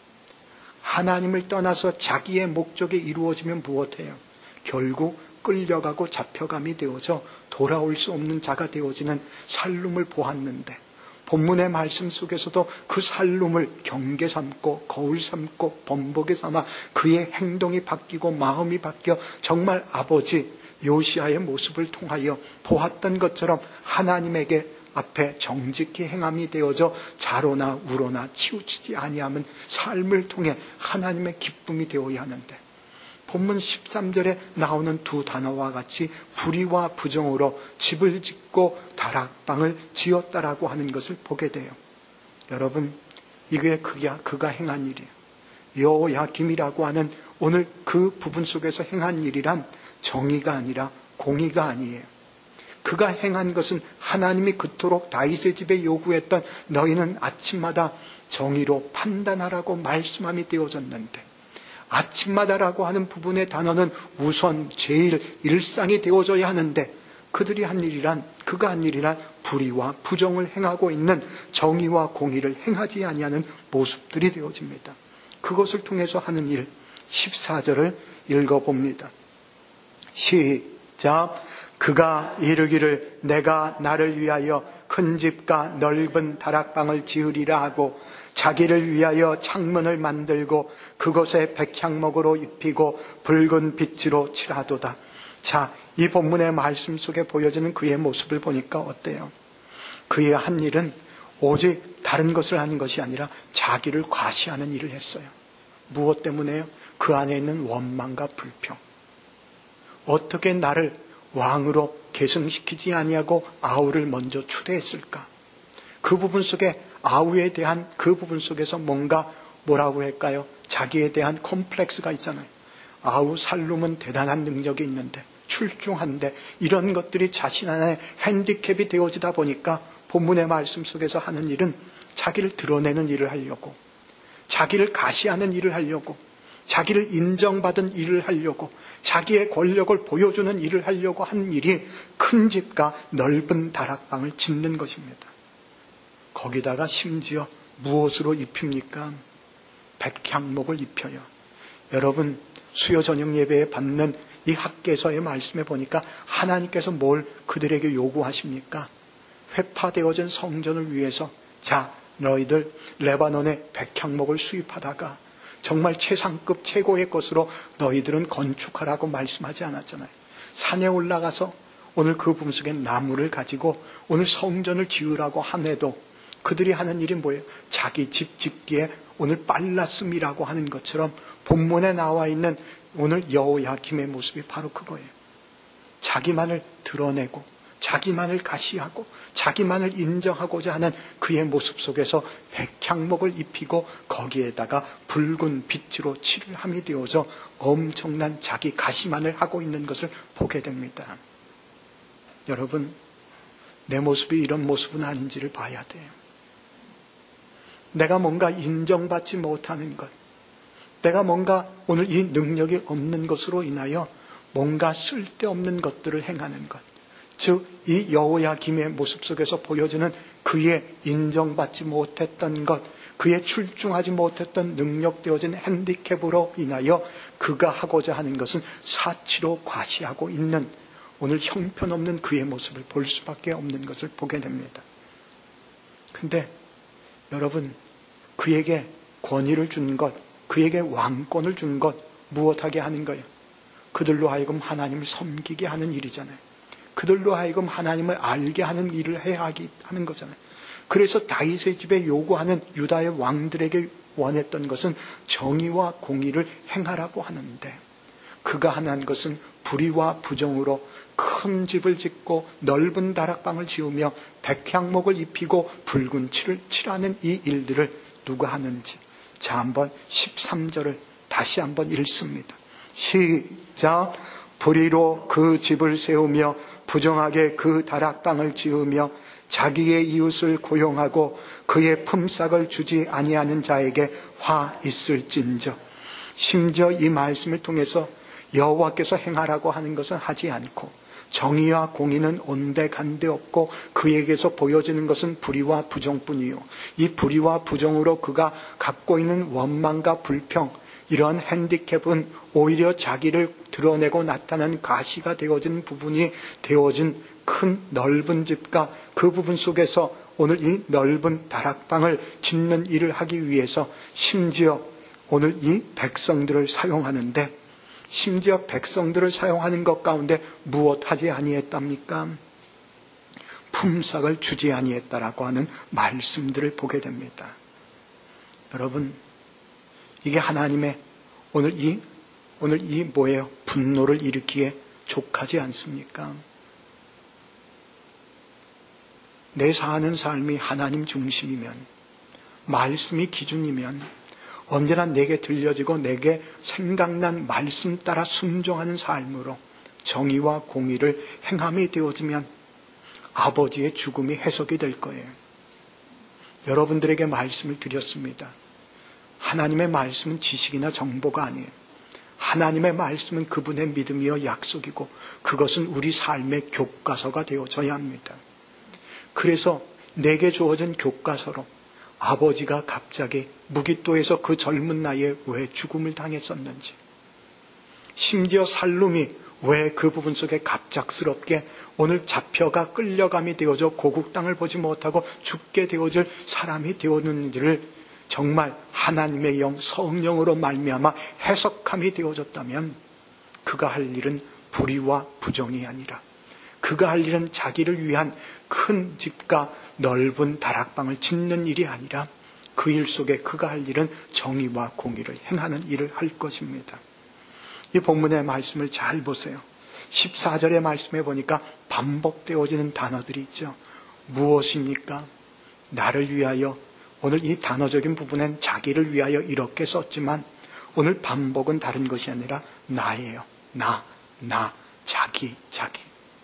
하나님을 떠나서 자기의 목적이 이루어지면 무엇해요? 결국 끌려가고 잡혀감이 되어져 돌아올 수 없는 자가 되어지는 살룸을 보았는데, 본문의 말씀 속에서도 그 살룸을 경계 삼고 거울 삼고 번복에 삼아 그의 행동이 바뀌고 마음이 바뀌어 정말 아버지 요시야의 모습을 통하여 보았던 것처럼 하나님에게 앞에 정직히 행함이 되어져 자로나 우로나 치우치지 아니하면 삶을 통해 하나님의 기쁨이 되어야 하는데, 본문 십삼 절에 나오는 두 단어와 같이 불의와 부정으로 집을 짓고 다락방을 지었다라고 하는 것을 보게 돼요. 여러분, 이게 그가, 그가 행한 일이에요. 여호야김이라고 하는 오늘 그 부분 속에서 행한 일이란 정의가 아니라 공의가 아니에요. 그가 행한 것은 하나님이 그토록 다윗의 집에 요구했던 너희는 아침마다 정의로 판단하라고 말씀함이 되어졌는데, 아침마다라고 하는 부분의 단어는 우선 제일 일상이 되어져야 하는데 그들이 한 일이란, 그가 한 일이란 불의와 부정을 행하고 있는 정의와 공의를 행하지 아니하는 모습들이 되어집니다. 그것을 통해서 하는 일, 십사 절을 읽어봅니다. 시작. 그가 이르기를 내가 나를 위하여 큰 집과 넓은 다락방을 지으리라 하고 자기를 위하여 창문을 만들고 그것에 백향목으로 입히고 붉은 빛으로 칠하도다. 자, 이 본문의 말씀 속에 보여지는 그의 모습을 보니까 어때요? 그의 한 일은 오직 다른 것을 하는 것이 아니라 자기를 과시하는 일을 했어요. 무엇 때문에요? 그 안에 있는 원망과 불평. 어떻게 나를 왕으로 계승시키지 아니하고 아우를 먼저 추대했을까? 그 부분 속에 아우에 대한 그 부분 속에서 뭔가 뭐라고 할까요? 자기에 대한 콤플렉스가 있잖아요. 아우 살룸은 대단한 능력이 있는데 출중한데 이런 것들이 자신 안에 핸디캡이 되어지다 보니까 본문의 말씀 속에서 하는 일은 자기를 드러내는 일을 하려고, 자기를 가시하는 일을 하려고, 자기를 인정받은 일을 하려고, 자기의 권력을 보여주는 일을 하려고 하는 일이 큰 집과 넓은 다락방을 짓는 것입니다. 거기다가 심지어 무엇으로 입힙니까? 백향목을 입혀요. 여러분, 수요 저녁 예배에 받는 이 학개서의 말씀에 보니까 하나님께서 뭘 그들에게 요구하십니까? 회파되어진 성전을 위해서 자, 너희들 레바논에 백향목을 수입하다가 정말 최상급 최고의 것으로 너희들은 건축하라고 말씀하지 않았잖아요. 산에 올라가서 오늘 그 부분 속에 나무를 가지고 오늘 성전을 지으라고 함에도 그들이 하는 일이 뭐예요? 자기 집 짓기에 오늘 빨랐음이라고 하는 것처럼 본문에 나와 있는 오늘 여호야김의 모습이 바로 그거예요. 자기만을 드러내고 자기만을 가시하고 자기만을 인정하고자 하는 그의 모습 속에서 백향목을 입히고 거기에다가 붉은 빛으로 칠함이 되어져 엄청난 자기 가시만을 하고 있는 것을 보게 됩니다. 여러분, 내 모습이 이런 모습은 아닌지를 봐야 돼요. 내가 뭔가 인정받지 못하는 것, 내가 뭔가 오늘 이 능력이 없는 것으로 인하여 뭔가 쓸데없는 것들을 행하는 것, 즉 이 여호야김의 모습 속에서 보여지는 그의 인정받지 못했던 것, 그의 출중하지 못했던 능력되어진 핸디캡으로 인하여 그가 하고자 하는 것은 사치로 과시하고 있는 오늘 형편없는 그의 모습을 볼 수밖에 없는 것을 보게 됩니다. 근데 여러분, 그에게 권위를 준 것, 그에게 왕권을 준 것 무엇하게 하는 거예요? 그들로 하여금 하나님을 섬기게 하는 일이잖아요. 그들로 하여금 하나님을 알게 하는 일을 해야 하는 거잖아요. 그래서 다윗의 집에 요구하는 유다의 왕들에게 원했던 것은 정의와 공의를 행하라고 하는데 그가 하는 것은 불의와 부정으로 큰 집을 짓고 넓은 다락방을 지으며 백향목을 입히고 붉은 칠을 칠하는 이 일들을 누가 하는지. 자, 한번 십삼 절을 다시 한번 읽습니다. 시작. 불의로 그 집을 세우며 부정하게 그 다락방을 지으며 자기의 이웃을 고용하고 그의 품삯을 주지 아니하는 자에게 화 있을진저. 심지어 이 말씀을 통해서 여호와께서 행하라고 하는 것은 하지 않고 정의와 공의는 온데간데 없고 그에게서 보여지는 것은 불의와 부정뿐이요. 이 불의와 부정으로 그가 갖고 있는 원망과 불평, 이러한 핸디캡은 오히려 자기를 드러내고 나타난 가시가 되어진 부분이 되어진 큰 넓은 집과 그 부분 속에서 오늘 이 넓은 다락방을 짓는 일을 하기 위해서 심지어 오늘 이 백성들을 사용하는데 심지어 백성들을 사용하는 것 가운데 무엇하지 아니했답니까? 품삯을 주지 아니했다라고 하는 말씀들을 보게 됩니다. 여러분, 이게 하나님의 오늘 이 오늘 이 뭐예요? 분노를 일으키기에 족하지 않습니까? 내 사는 삶이 하나님 중심이면, 말씀이 기준이면 언제나 내게 들려지고 내게 생각난 말씀 따라 순종하는 삶으로 정의와 공의를 행함이 되어지면 아버지의 죽음이 해석이 될 거예요. 여러분들에게 말씀을 드렸습니다. 하나님의 말씀은 지식이나 정보가 아니에요. 하나님의 말씀은 그분의 믿음이요 약속이고 그것은 우리 삶의 교과서가 되어져야 합니다. 그래서 내게 주어진 교과서로 아버지가 갑자기 무기또에서 그 젊은 나이에 왜 죽음을 당했었는지, 심지어 살룸이 왜 그 부분 속에 갑작스럽게 오늘 잡혀가 끌려감이 되어져 고국 땅을 보지 못하고 죽게 되어질 사람이 되었는지를 정말 하나님의 영, 성령으로 말미암아 해석함이 되어졌다면 그가 할 일은 불의와 부정이 아니라, 그가 할 일은 자기를 위한 큰 집과 넓은 다락방을 짓는 일이 아니라 그 일 속에 그가 할 일은 정의와 공의를 행하는 일을 할 것입니다. 이 본문의 말씀을 잘 보세요. 십사 절의 말씀에 보니까 반복되어지는 단어들이 있죠. 무엇입니까? 나를 위하여. 오늘 이 단어적인 부분엔 자기를 위하여 이렇게 썼지만 오늘 반복은 다른 것이 아니라 나예요. 나, 나, 자기, 자기.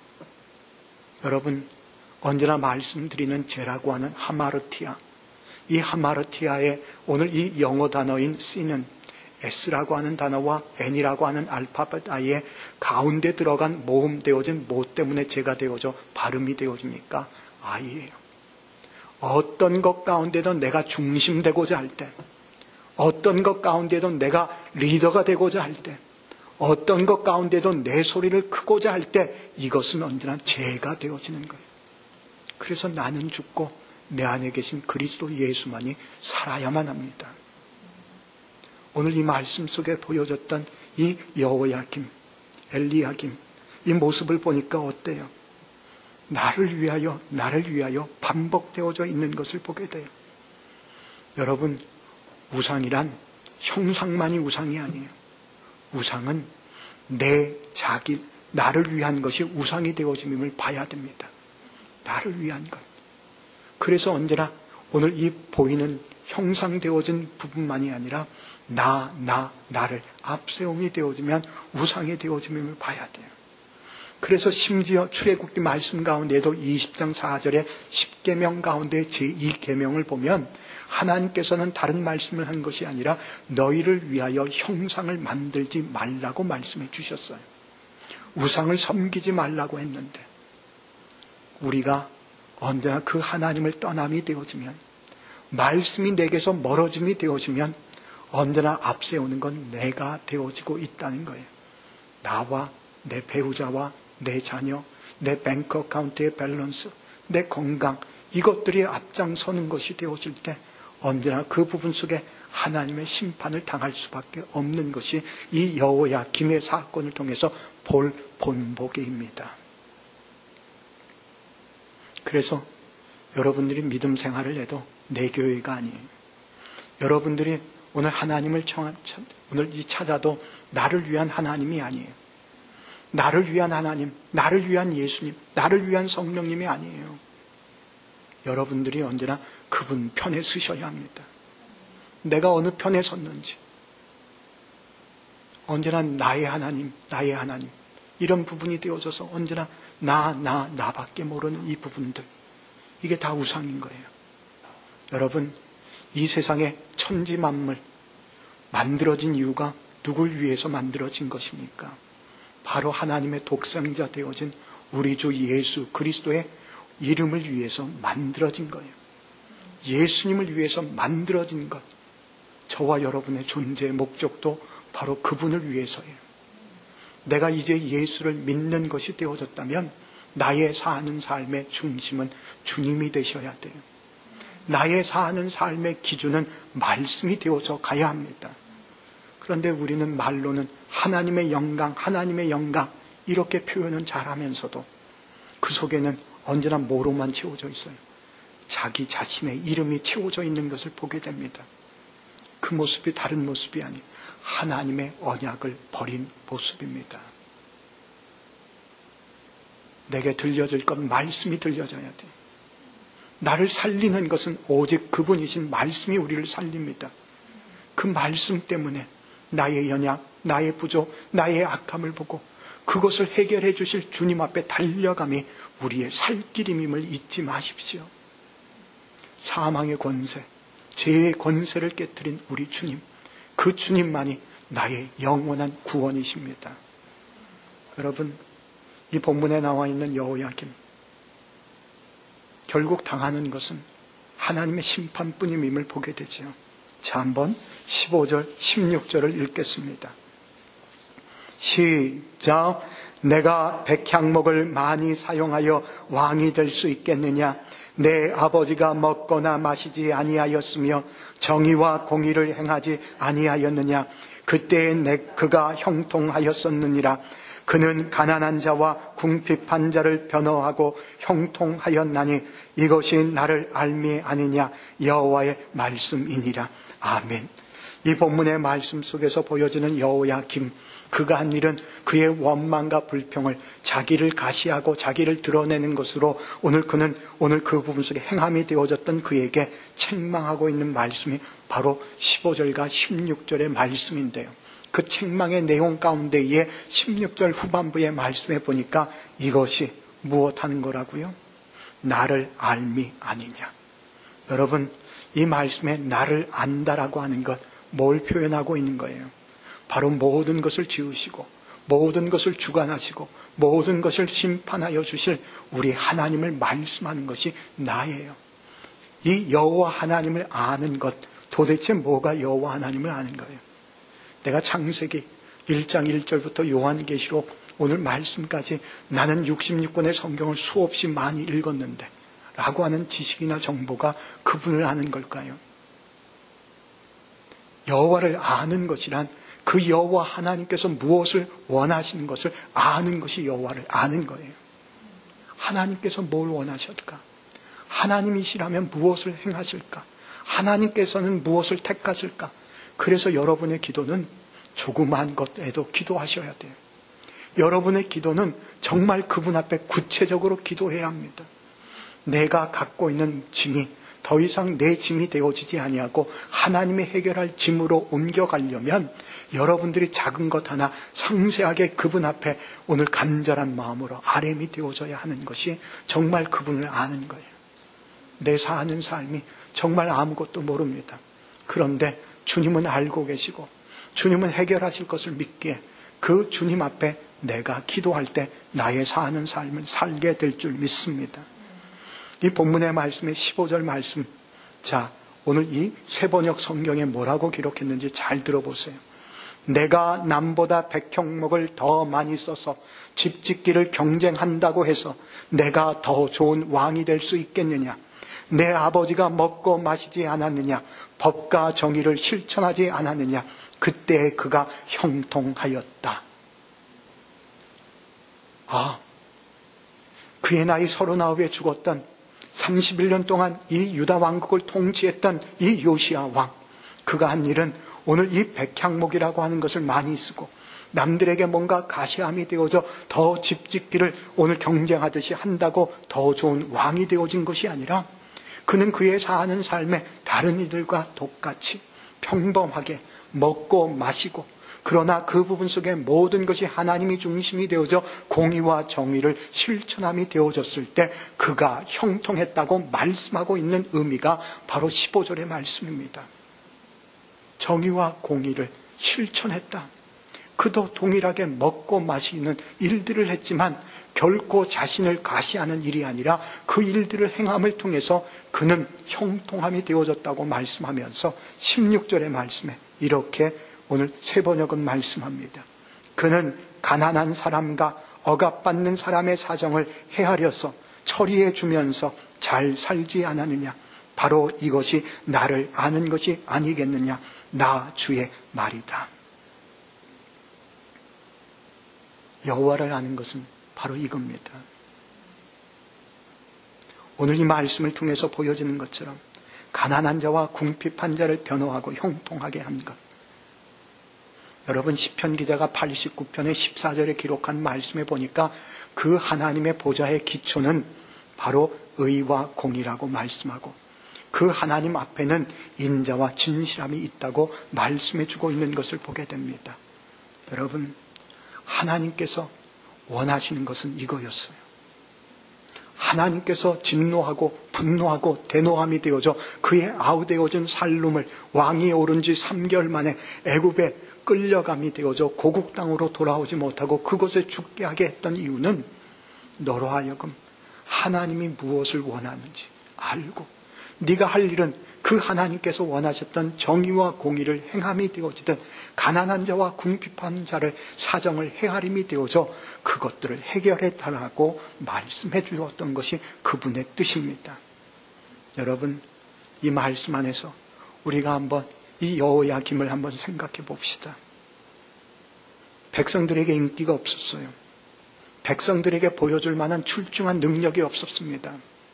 여러분, 언제나 말씀드리는 제라고 하는 하마르티아, 이 하마르티아의 오늘 이 영어 단어인 C는 S라고 하는 단어와 N이라고 하는 알파벳 I의 가운데 들어간 모음되어진 뭐 때문에 제가 되어져 발음이 되어집니까? I예요. 어떤 것 가운데도 내가 중심되고자 할 때, 어떤 것 가운데도 내가 리더가 되고자 할 때, 어떤 것 가운데도 내 소리를 크고자 할 때 이것은 언제나 죄가 되어지는 거예요. 그래서 나는 죽고 내 안에 계신 그리스도 예수만이 살아야만 합니다. 오늘 이 말씀 속에 보여졌던 이 여호야김, 엘리야김, 이 모습을 보니까 어때요? 나를 위하여, 나를 위하여 반복되어져 있는 것을 보게 돼요. 여러분, 우상이란 형상만이 우상이 아니에요. 우상은 내 자기, 나를 위한 것이 우상이 되어짐을 봐야 됩니다. 나를 위한 것. 그래서 언제나 오늘 이 보이는 형상되어진 부분만이 아니라 나, 나, 나를 앞세움이 되어지면 우상이 되어짐을 봐야 돼요. 그래서 심지어 출애굽기 말씀 가운데도 이십 장 사 절에 십 계명 가운데 제이 계명을 보면 하나님께서는 다른 말씀을 한 것이 아니라 너희를 위하여 형상을 만들지 말라고 말씀해 주셨어요. 우상을 섬기지 말라고 했는데 우리가 언제나 그 하나님을 떠남이 되어지면, 말씀이 내게서 멀어짐이 되어지면 언제나 앞세우는 건 내가 되어지고 있다는 거예요. 나와 내 배우자와 내 자녀, 내 뱅크 어카운트의 밸런스, 내 건강, 이것들이 앞장서는 것이 되어질 때 언제나 그 부분 속에 하나님의 심판을 당할 수밖에 없는 것이 이 여호야김의 사건을 통해서 볼 본보기입니다. 그래서 여러분들이 믿음 생활을 해도 내 교회가 아니에요. 여러분들이 오늘 하나님을 청한, 오늘 이 찾아도 나를 위한 하나님이 아니에요. 나를 위한 하나님, 나를 위한 예수님, 나를 위한 성령님이 아니에요. 여러분들이 언제나 그분 편에 서셔야 합니다. 내가 어느 편에 섰는지, 언제나 나의 하나님, 나의 하나님, 이런 부분이 되어져서 언제나 나, 나, 나밖에 모르는 이 부분들, 이게 다 우상인 거예요. 여러분, 이 세상에 천지 만물 만들어진 이유가 누굴 위해서 만들어진 것입니까? 바로 하나님의 독생자 되어진 우리 주 예수 그리스도의 이름을 위해서 만들어진 거예요. 예수님을 위해서 만들어진 것. 저와 여러분의 존재의 목적도 바로 그분을 위해서예요. 내가 이제 예수를 믿는 것이 되어졌다면 나의 사는 삶의 중심은 주님이 되셔야 돼요. 나의 사는 삶의 기준은 말씀이 되어져 가야 합니다. 그런데 우리는 말로는 하나님의 영광, 하나님의 영광 이렇게 표현은 잘하면서도 그 속에는 언제나 뭐로만 채워져 있어요? 자기 자신의 이름이 채워져 있는 것을 보게 됩니다. 그 모습이 다른 모습이 아니에요. 하나님의 언약을 버린 모습입니다. 내게 들려질 건 말씀이 들려져야 돼요. 나를 살리는 것은 오직 그분이신 말씀이 우리를 살립니다. 그 말씀 때문에 나의 연약, 나의 부족, 나의 악함을 보고 그것을 해결해 주실 주님 앞에 달려감이 우리의 살 길임임을 잊지 마십시오. 사망의 권세, 죄의 권세를 깨뜨린 우리 주님, 그 주님만이 나의 영원한 구원이십니다. 여러분, 이 본문에 나와 있는 여호야김, 결국 당하는 것은 하나님의 심판뿐임을 보게 되지요. 자, 한번 십오 절, 십육 절을 읽겠습니다. 시작. 내가 백향목을 많이 사용하여 왕이 될 수 있겠느냐? 내 아버지가 먹거나 마시지 아니하였으며 정의와 공의를 행하지 아니하였느냐? 그때에 내 그가 형통하였었느니라. 그는 가난한 자와 궁핍한 자를 변호하고 형통하였나니 이것이 나를 알미 아니냐? 여호와의 말씀이니라. 아멘. 이 본문의 말씀 속에서 보여지는 여호야김, 그가 한 일은 그의 원망과 불평을 자기를 가시하고 자기를 드러내는 것으로 오늘 그는 오늘 그 부분 속에 행함이 되어졌던 그에게 책망하고 있는 말씀이 바로 십오 절과 십육 절의 말씀인데요. 그 책망의 내용 가운데에 십육 절 후반부의 말씀에 보니까 이것이 무엇하는 거라고요? 나를 알미 아니냐. 여러분, 이 말씀에 나를 안다라고 하는 것, 뭘 표현하고 있는 거예요? 바로 모든 것을 지으시고 모든 것을 주관하시고 모든 것을 심판하여 주실 우리 하나님을 말씀하는 것이 나예요. 이 여호와 하나님을 아는 것, 도대체 뭐가 여호와 하나님을 아는 거예요? 내가 창세기 일 장 일 절부터 요한계시록 오늘 말씀까지 나는 육십육 권의 성경을 수없이 많이 읽었는데 라고 하는 지식이나 정보가 그분을 아는 걸까요? 여호와를 아는 것이란 그 여호와 하나님께서 무엇을 원하시는 것을 아는 것이 여호와를 아는 거예요. 하나님께서 뭘 원하실까? 하나님이시라면 무엇을 행하실까? 하나님께서는 무엇을 택하실까? 그래서 여러분의 기도는 조그마한 것에도 기도하셔야 돼요. 여러분의 기도는 정말 그분 앞에 구체적으로 기도해야 합니다. 내가 갖고 있는 짐이 더 이상 내 짐이 되어지지 아니하고 하나님이 해결할 짐으로 옮겨가려면 여러분들이 작은 것 하나 상세하게 그분 앞에 오늘 간절한 마음으로 아뢰미 되어져야 하는 것이 정말 그분을 아는 거예요. 내 사는 삶이 정말 아무것도 모릅니다. 그런데 주님은 알고 계시고 주님은 해결하실 것을 믿기에 그 주님 앞에 내가 기도할 때 나의 사는 삶을 살게 될 줄 믿습니다. 이 본문의 말씀의 십오 절 말씀, 자, 오늘 이 세번역 성경에 뭐라고 기록했는지 잘 들어보세요. 내가 남보다 백형목을 더 많이 써서 집 짓기를 경쟁한다고 해서 내가 더 좋은 왕이 될 수 있겠느냐? 내 아버지가 먹고 마시지 않았느냐? 법과 정의를 실천하지 않았느냐? 그때 그가 형통하였다. 아, 그의 나이 서른아홉에 죽었던 삼십일 년 동안 이 유다 왕국을 통치했던 이 요시야 왕, 그가 한 일은 오늘 이 백향목이라고 하는 것을 많이 쓰고 남들에게 뭔가 가시함이 되어져 더 집짓기를 오늘 경쟁하듯이 한다고 더 좋은 왕이 되어진 것이 아니라 그는 그의 사는 삶에 다른 이들과 똑같이 평범하게 먹고 마시고, 그러나 그 부분 속에 모든 것이 하나님이 중심이 되어져 공의와 정의를 실천함이 되어졌을 때 그가 형통했다고 말씀하고 있는 의미가 바로 십오 절의 말씀입니다. 정의와 공의를 실천했다. 그도 동일하게 먹고 마시는 일들을 했지만 결코 자신을 가시하는 일이 아니라 그 일들을 행함을 통해서 그는 형통함이 되어졌다고 말씀하면서 십육 절의 말씀에 이렇게 오늘 세번역은 말씀합니다. 그는 가난한 사람과 억압받는 사람의 사정을 헤아려서 처리해 주면서 잘 살지 않았느냐? 바로 이것이 나를 아는 것이 아니겠느냐? 나 주의 말이다. 여호와를 아는 것은 바로 이겁니다. 오늘 이 말씀을 통해서 보여지는 것처럼 가난한 자와 궁핍한 자를 변호하고 형통하게 한 것. 여러분, 시편 기자가 팔십구 편의 십사 절에 기록한 말씀에 보니까 그 하나님의 보좌의 기초는 바로 의와 공의라고 말씀하고 그 하나님 앞에는 인자와 진실함이 있다고 말씀해 주고 있는 것을 보게 됩니다. 여러분, 하나님께서 원하시는 것은 이거였어요. 하나님께서 진노하고 분노하고 대노함이 되어져 그의 아우되어진 살룸을 왕이 오른 지 삼 개월 만에 애굽에 끌려감이 되어져 고국 땅으로 돌아오지 못하고 그곳에 죽게 하게 했던 이유는 너로 하여금 하나님이 무엇을 원하는지 알고 네가 할 일은 그 하나님께서 원하셨던 정의와 공의를 행함이 되어지든 가난한 자와 궁핍한 자를 사정을 헤아림이 되어져 그것들을 해결해 달라고 말씀해 주었던 것이 그분의 뜻입니다. 여러분, 이 말씀 안에서 우리가 한번 이 여호야김을 한번 생각해 봅시다. 백성들에게 인기가 없었어요. 백성들에게 보여줄 만한 출중한 능력이 없었습니다.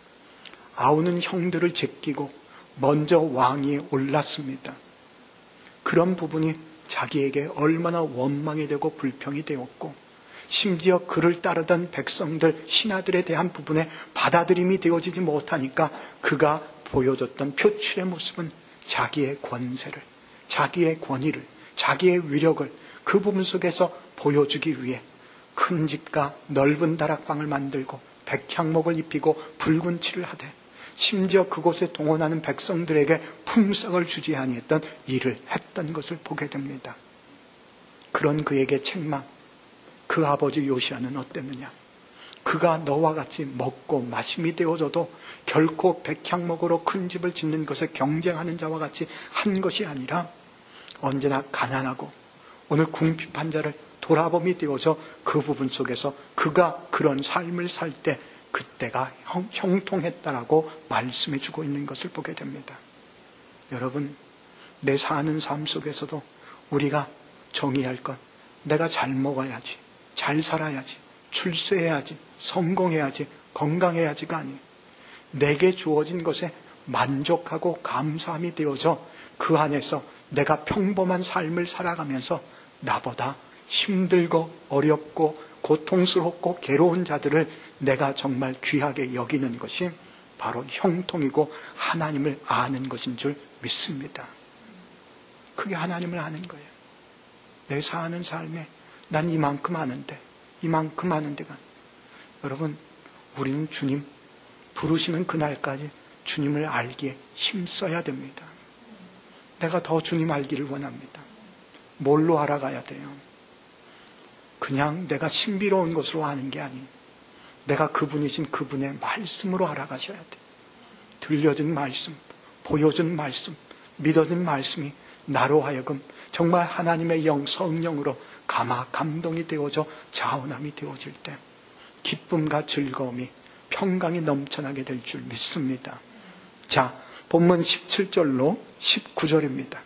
아우는 형들을 제끼고 먼저 왕위에 올랐습니다. 그런 부분이 자기에게 얼마나 원망이 되고 불평이 되었고 심지어 그를 따르던 백성들, 신하들에 대한 부분에 받아들임이 되어지지 못하니까 그가 보여줬던 표출의 모습은 자기의 권세를, 자기의 권위를, 자기의 위력을 그 부분 속에서 보여주기 위해 큰 집과 넓은 다락방을 만들고 백향목을 입히고 붉은 칠을 하되 심지어 그곳에 동원하는 백성들에게 품삯을 주지 아니했던 일을 했던 것을 보게 됩니다. 그런 그에게 책망, 그 아버지 요시야는 어땠느냐? 그가 너와 같이 먹고 마심이 되어져도 결코 백향목으로 큰 집을 짓는 것을 경쟁하는 자와 같이 한 것이 아니라 언제나 가난하고 오늘 궁핍한 자를 돌아봄이 되어져 그 부분 속에서 그가 그런 삶을 살 때 그때가 형, 형통했다라고 말씀해 주고 있는 것을 보게 됩니다. 여러분, 내 사는 삶 속에서도 우리가 정의할 것, 내가 잘 먹어야지, 잘 살아야지, 출세해야지, 성공해야지, 건강해야지가 아니에요. 내게 주어진 것에 만족하고 감사함이 되어져 그 안에서 내가 평범한 삶을 살아가면서 나보다 힘들고 어렵고 고통스럽고 괴로운 자들을 내가 정말 귀하게 여기는 것이 바로 형통이고 하나님을 아는 것인 줄 믿습니다. 그게 하나님을 아는 거예요. 내 사는 삶에 난 이만큼 아는데 이만큼 아는 데가 여러분, 우리는 주님 부르시는 그날까지 주님을 알기에 힘써야 됩니다. 내가 더 주님 알기를 원합니다. 뭘로 알아가야 돼요? 그냥 내가 신비로운 것으로 아는 게 아니에요. 내가 그분이신 그분의 말씀으로 알아가셔야 돼요. 들려진 말씀, 보여준 말씀, 믿어진 말씀이 나로 하여금 정말 하나님의 영, 성령으로 감화, 감동이 되어져 자원함이 되어질 때 기쁨과 즐거움이 평강이 넘쳐나게 될 줄 믿습니다. 자, 본문 십칠 절로 십구 절입니다.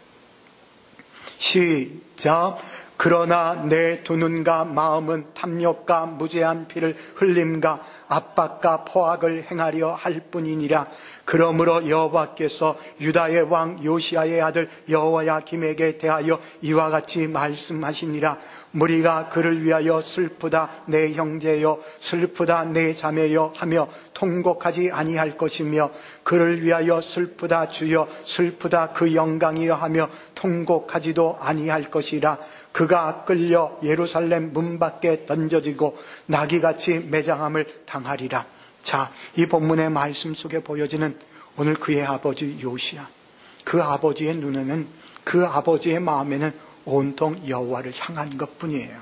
시작. 그러나 내 두 눈과 마음은 탐욕과 무죄한 피를 흘림과 압박과 포악을 행하려 할 뿐이니라. 그러므로 여호와께서 유다의 왕 요시야의 아들 여호야김에게 대하여 이와 같이 말씀하시니라. 무리가 그를 위하여 슬프다 내 형제여, 슬프다 내 자매여 하며 통곡하지 아니할 것이며, 그를 위하여 슬프다 주여, 슬프다 그 영광이여 하며 통곡하지도 아니할 것이라. 그가 끌려 예루살렘 문 밖에 던져지고 나귀같이 매장함을 당하리라. 자, 이 본문의 말씀 속에 보여지는 오늘 그의 아버지 요시야, 그 아버지의 눈에는, 그 아버지의 마음에는 온통 여호와를 향한 것뿐이에요.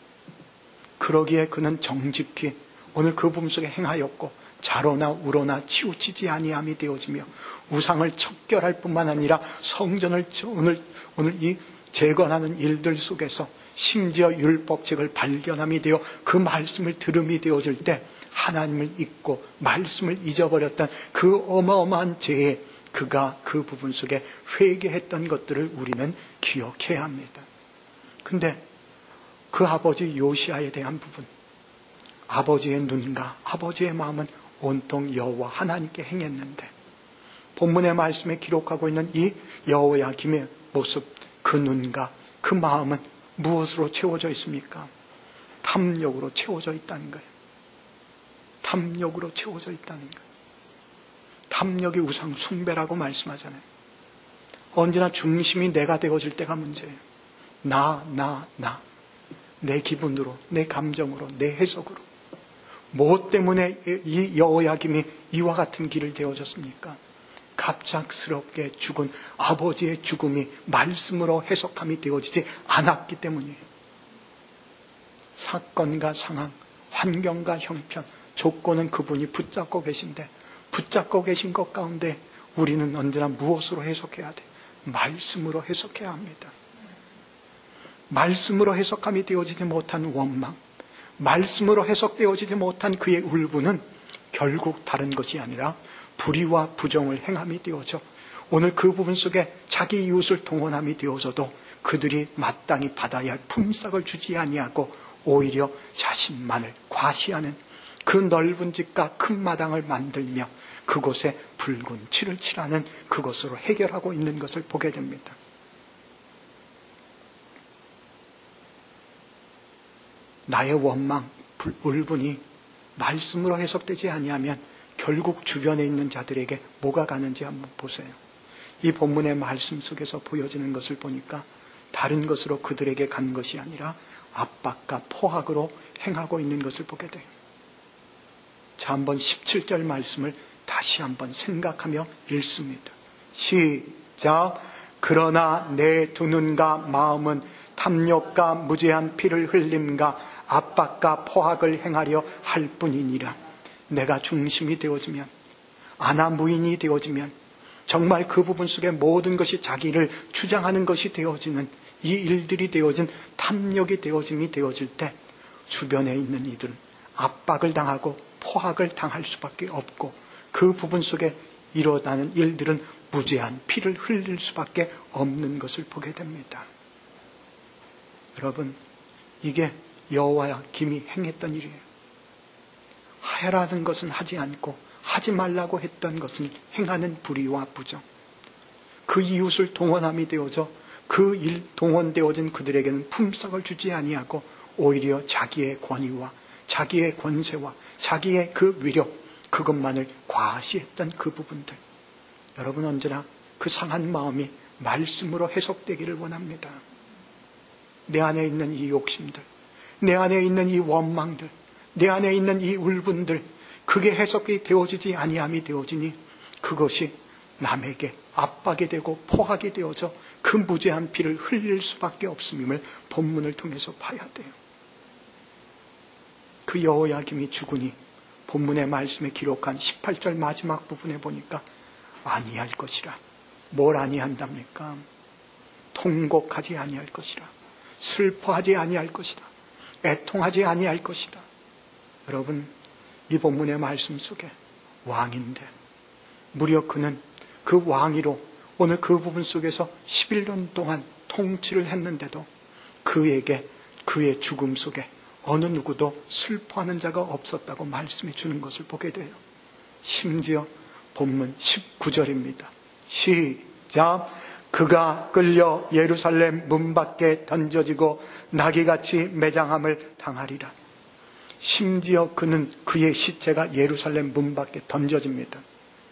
그러기에 그는 정직히 오늘 그 부분 속에 행하였고 자로나 우로나 치우치지 아니함이 되어지며 우상을 척결할 뿐만 아니라 성전을 오늘 오늘 이 재건하는 일들 속에서 심지어 율법책을 발견함이 되어 그 말씀을 들음이 되어질 때 하나님을 잊고 말씀을 잊어버렸던 그 어마어마한 죄에 그가 그 부분 속에 회개했던 것들을 우리는 기억해야 합니다. 근데 그 아버지 요시야에 대한 부분, 아버지의 눈과 아버지의 마음은 온통 여호와 하나님께 행했는데 본문의 말씀에 기록하고 있는 이 여호야김의 모습, 그 눈과 그 마음은 무엇으로 채워져 있습니까? 탐욕으로 채워져 있다는 거예요. 탐욕으로 채워져 있다는 거예요. 탐욕이 우상 숭배라고 말씀하잖아요. 언제나 중심이 내가 되어질 때가 문제예요. 나, 나, 나. 내 기분으로, 내 감정으로, 내 해석으로. 무엇 때문에 이 여호야김이 이와 같은 길을 되어졌습니까? 갑작스럽게 죽은 아버지의 죽음이 말씀으로 해석함이 되어지지 않았기 때문이에요. 사건과 상황, 환경과 형편, 조건은 그분이 붙잡고 계신데, 붙잡고 계신 것 가운데 우리는 언제나 무엇으로 해석해야 돼? 말씀으로 해석해야 합니다. 말씀으로 해석함이 되어지지 못한 원망, 말씀으로 해석되어지지 못한 그의 울분은 결국 다른 것이 아니라 불의와 부정을 행함이 되어져 오늘 그 부분 속에 자기 이웃을 동원함이 되어져도 그들이 마땅히 받아야 할 품삯을 주지 아니하고 오히려 자신만을 과시하는 그 넓은 집과 큰 마당을 만들며 그곳에 붉은 칠을 칠하는 그것으로 해결하고 있는 것을 보게 됩니다. 나의 원망, 울분이 말씀으로 해석되지 아니하면 결국 주변에 있는 자들에게 뭐가 가는지 한번 보세요. 이 본문의 말씀 속에서 보여지는 것을 보니까 다른 것으로 그들에게 간 것이 아니라 압박과 포악으로 행하고 있는 것을 보게 돼요. 자, 한번 십칠 절 말씀을 다시 한번 생각하며 읽습니다. 시작. 그러나 내 두 눈과 마음은 탐욕과 무죄한 피를 흘림과 압박과 포악을 행하려 할 뿐이니라. 내가 중심이 되어지면, 아나무인이 되어지면, 정말 그 부분 속에 모든 것이 자기를 주장하는 것이 되어지는 이 일들이 되어진 탐욕이 되어짐이 되어질 때 주변에 있는 이들은 압박을 당하고 포악을 당할 수밖에 없고 그 부분 속에 일어나는 일들은 무죄한 피를 흘릴 수밖에 없는 것을 보게 됩니다. 여러분, 이게 여호와 김이 행했던 일이에요. 하라는 것은 하지 않고 하지 말라고 했던 것을 행하는 불의와 부정, 그 이웃을 동원함이 되어져 그 일 동원되어진 그들에게는 품삯을 주지 아니하고 오히려 자기의 권위와 자기의 권세와 자기의 그 위력, 그것만을 과시했던 그 부분들. 여러분, 언제나 그 상한 마음이 말씀으로 해석되기를 원합니다. 내 안에 있는 이 욕심들, 내 안에 있는 이 원망들, 내 안에 있는 이 울분들, 그게 해석이 되어지지 아니함이 되어지니 그것이 남에게 압박이 되고 포악이 되어져 그 무죄한 피를 흘릴 수밖에 없음을 본문을 통해서 봐야 돼요. 그 여호야김이 죽으니 본문의 말씀에 기록한 십팔 절 마지막 부분에 보니까 아니할 것이라. 뭘 아니한답니까? 통곡하지 아니할 것이라. 슬퍼하지 아니할 것이다. 애통하지 아니할 것이다. 여러분, 이 본문의 말씀 속에 왕인데 무려 그는 그 왕위로 오늘 그 부분 속에서 십일 년 동안 통치를 했는데도 그에게 그의 죽음 속에 어느 누구도 슬퍼하는 자가 없었다고 말씀해 주는 것을 보게 돼요. 심지어 본문 십구 절입니다. 시작. 그가 끌려 예루살렘 문 밖에 던져지고 나귀같이 매장함을 당하리라. 심지어 그는 그의 시체가 예루살렘 문 밖에 던져집니다.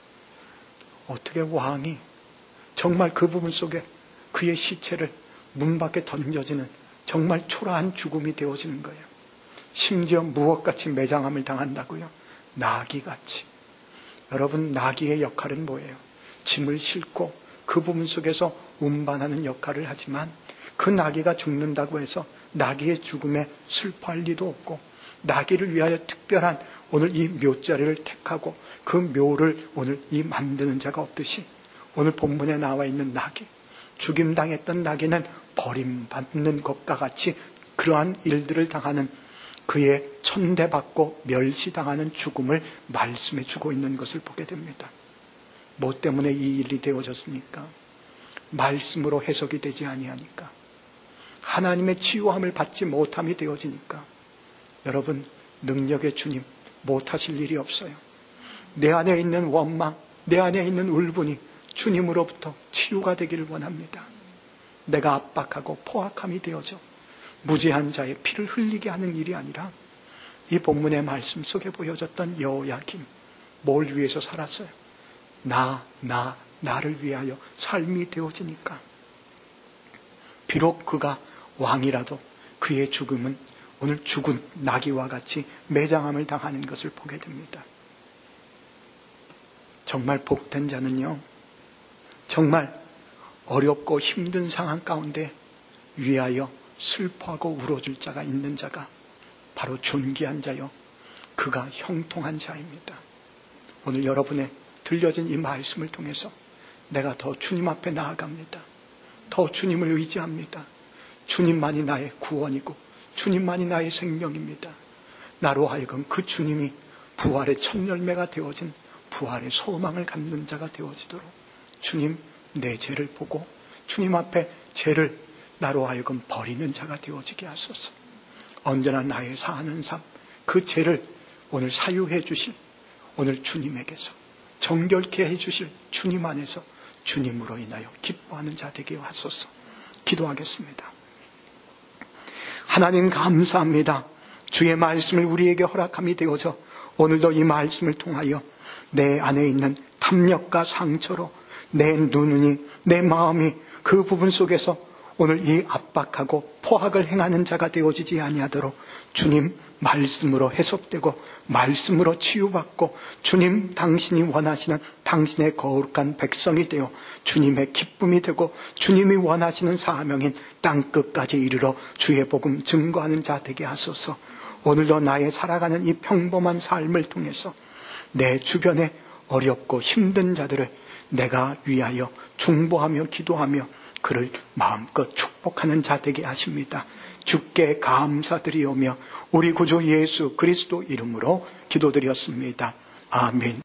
어떻게 왕이 정말 그 부분 속에 그의 시체를 문 밖에 던져지는 정말 초라한 죽음이 되어지는 거예요. 심지어 무엇같이 매장함을 당한다고요? 나귀같이. 여러분, 나귀의 역할은 뭐예요? 짐을 싣고 그 부분 속에서 운반하는 역할을 하지만 그 나귀가 죽는다고 해서 나귀의 죽음에 슬퍼할 리도 없고 나귀를 위하여 특별한 오늘 이 묘자리를 택하고 그 묘를 오늘 이 만드는 자가 없듯이 오늘 본문에 나와 있는 나귀, 죽임당했던 나귀는 버림받는 것과 같이 그러한 일들을 당하는 그의 천대받고 멸시당하는 죽음을 말씀해 주고 있는 것을 보게 됩니다. 뭐 때문에 이 일이 되어졌습니까? 말씀으로 해석이 되지 아니하니까, 하나님의 치유함을 받지 못함이 되어지니까. 여러분, 능력의 주님 못하실 일이 없어요. 내 안에 있는 원망, 내 안에 있는 울분이 주님으로부터 치유가 되기를 원합니다. 내가 압박하고 포악함이 되어져 무죄한 자의 피를 흘리게 하는 일이 아니라 이 본문의 말씀 속에 보여졌던 여호야김, 뭘 위해서 살았어요? 나, 나, 나를 위하여 삶이 되어지니까. 비록 그가 왕이라도 그의 죽음은 오늘 죽은 나귀와 같이 매장함을 당하는 것을 보게 됩니다. 정말 복된 자는요, 정말 어렵고 힘든 상황 가운데 위하여 슬퍼하고 울어줄 자가 있는 자가 바로 존귀한 자요, 그가 형통한 자입니다. 오늘 여러분의 들려진 이 말씀을 통해서 내가 더 주님 앞에 나아갑니다. 더 주님을 의지합니다. 주님만이 나의 구원이고 주님만이 나의 생명입니다. 나로 하여금 그 주님이 부활의 첫 열매가 되어진 부활의 소망을 갖는 자가 되어지도록 주님, 내 죄를 보고 주님 앞에 죄를 나로 하여금 버리는 자가 되어지게 하소서. 언제나 나의 사는 삶, 그 죄를 오늘 사유해 주실, 오늘 주님에게서 정결케 해 주실 주님 안에서 주님으로 인하여 기뻐하는 자 되게 하소서. 기도하겠습니다. 하나님 감사합니다. 주의 말씀을 우리에게 허락함이 되어져 오늘도 이 말씀을 통하여 내 안에 있는 탐욕과 상처로 내 눈이, 내 마음이 그 부분 속에서 오늘 이 압박하고 포악을 행하는 자가 되어지지 아니하도록 주님 말씀으로 해석되고 말씀으로 치유받고 주님 당신이 원하시는 당신의 거룩한 백성이 되어 주님의 기쁨이 되고 주님이 원하시는 사명인 땅끝까지 이르러 주의 복음 증거하는 자 되게 하소서. 오늘도 나의 살아가는 이 평범한 삶을 통해서 내 주변에 어렵고 힘든 자들을 내가 위하여 중보하며 기도하며 그를 마음껏 축복하는 자 되게 하십니다. 주께 감사드리오며 우리 구주 예수 그리스도 이름으로 기도드렸습니다. 아멘.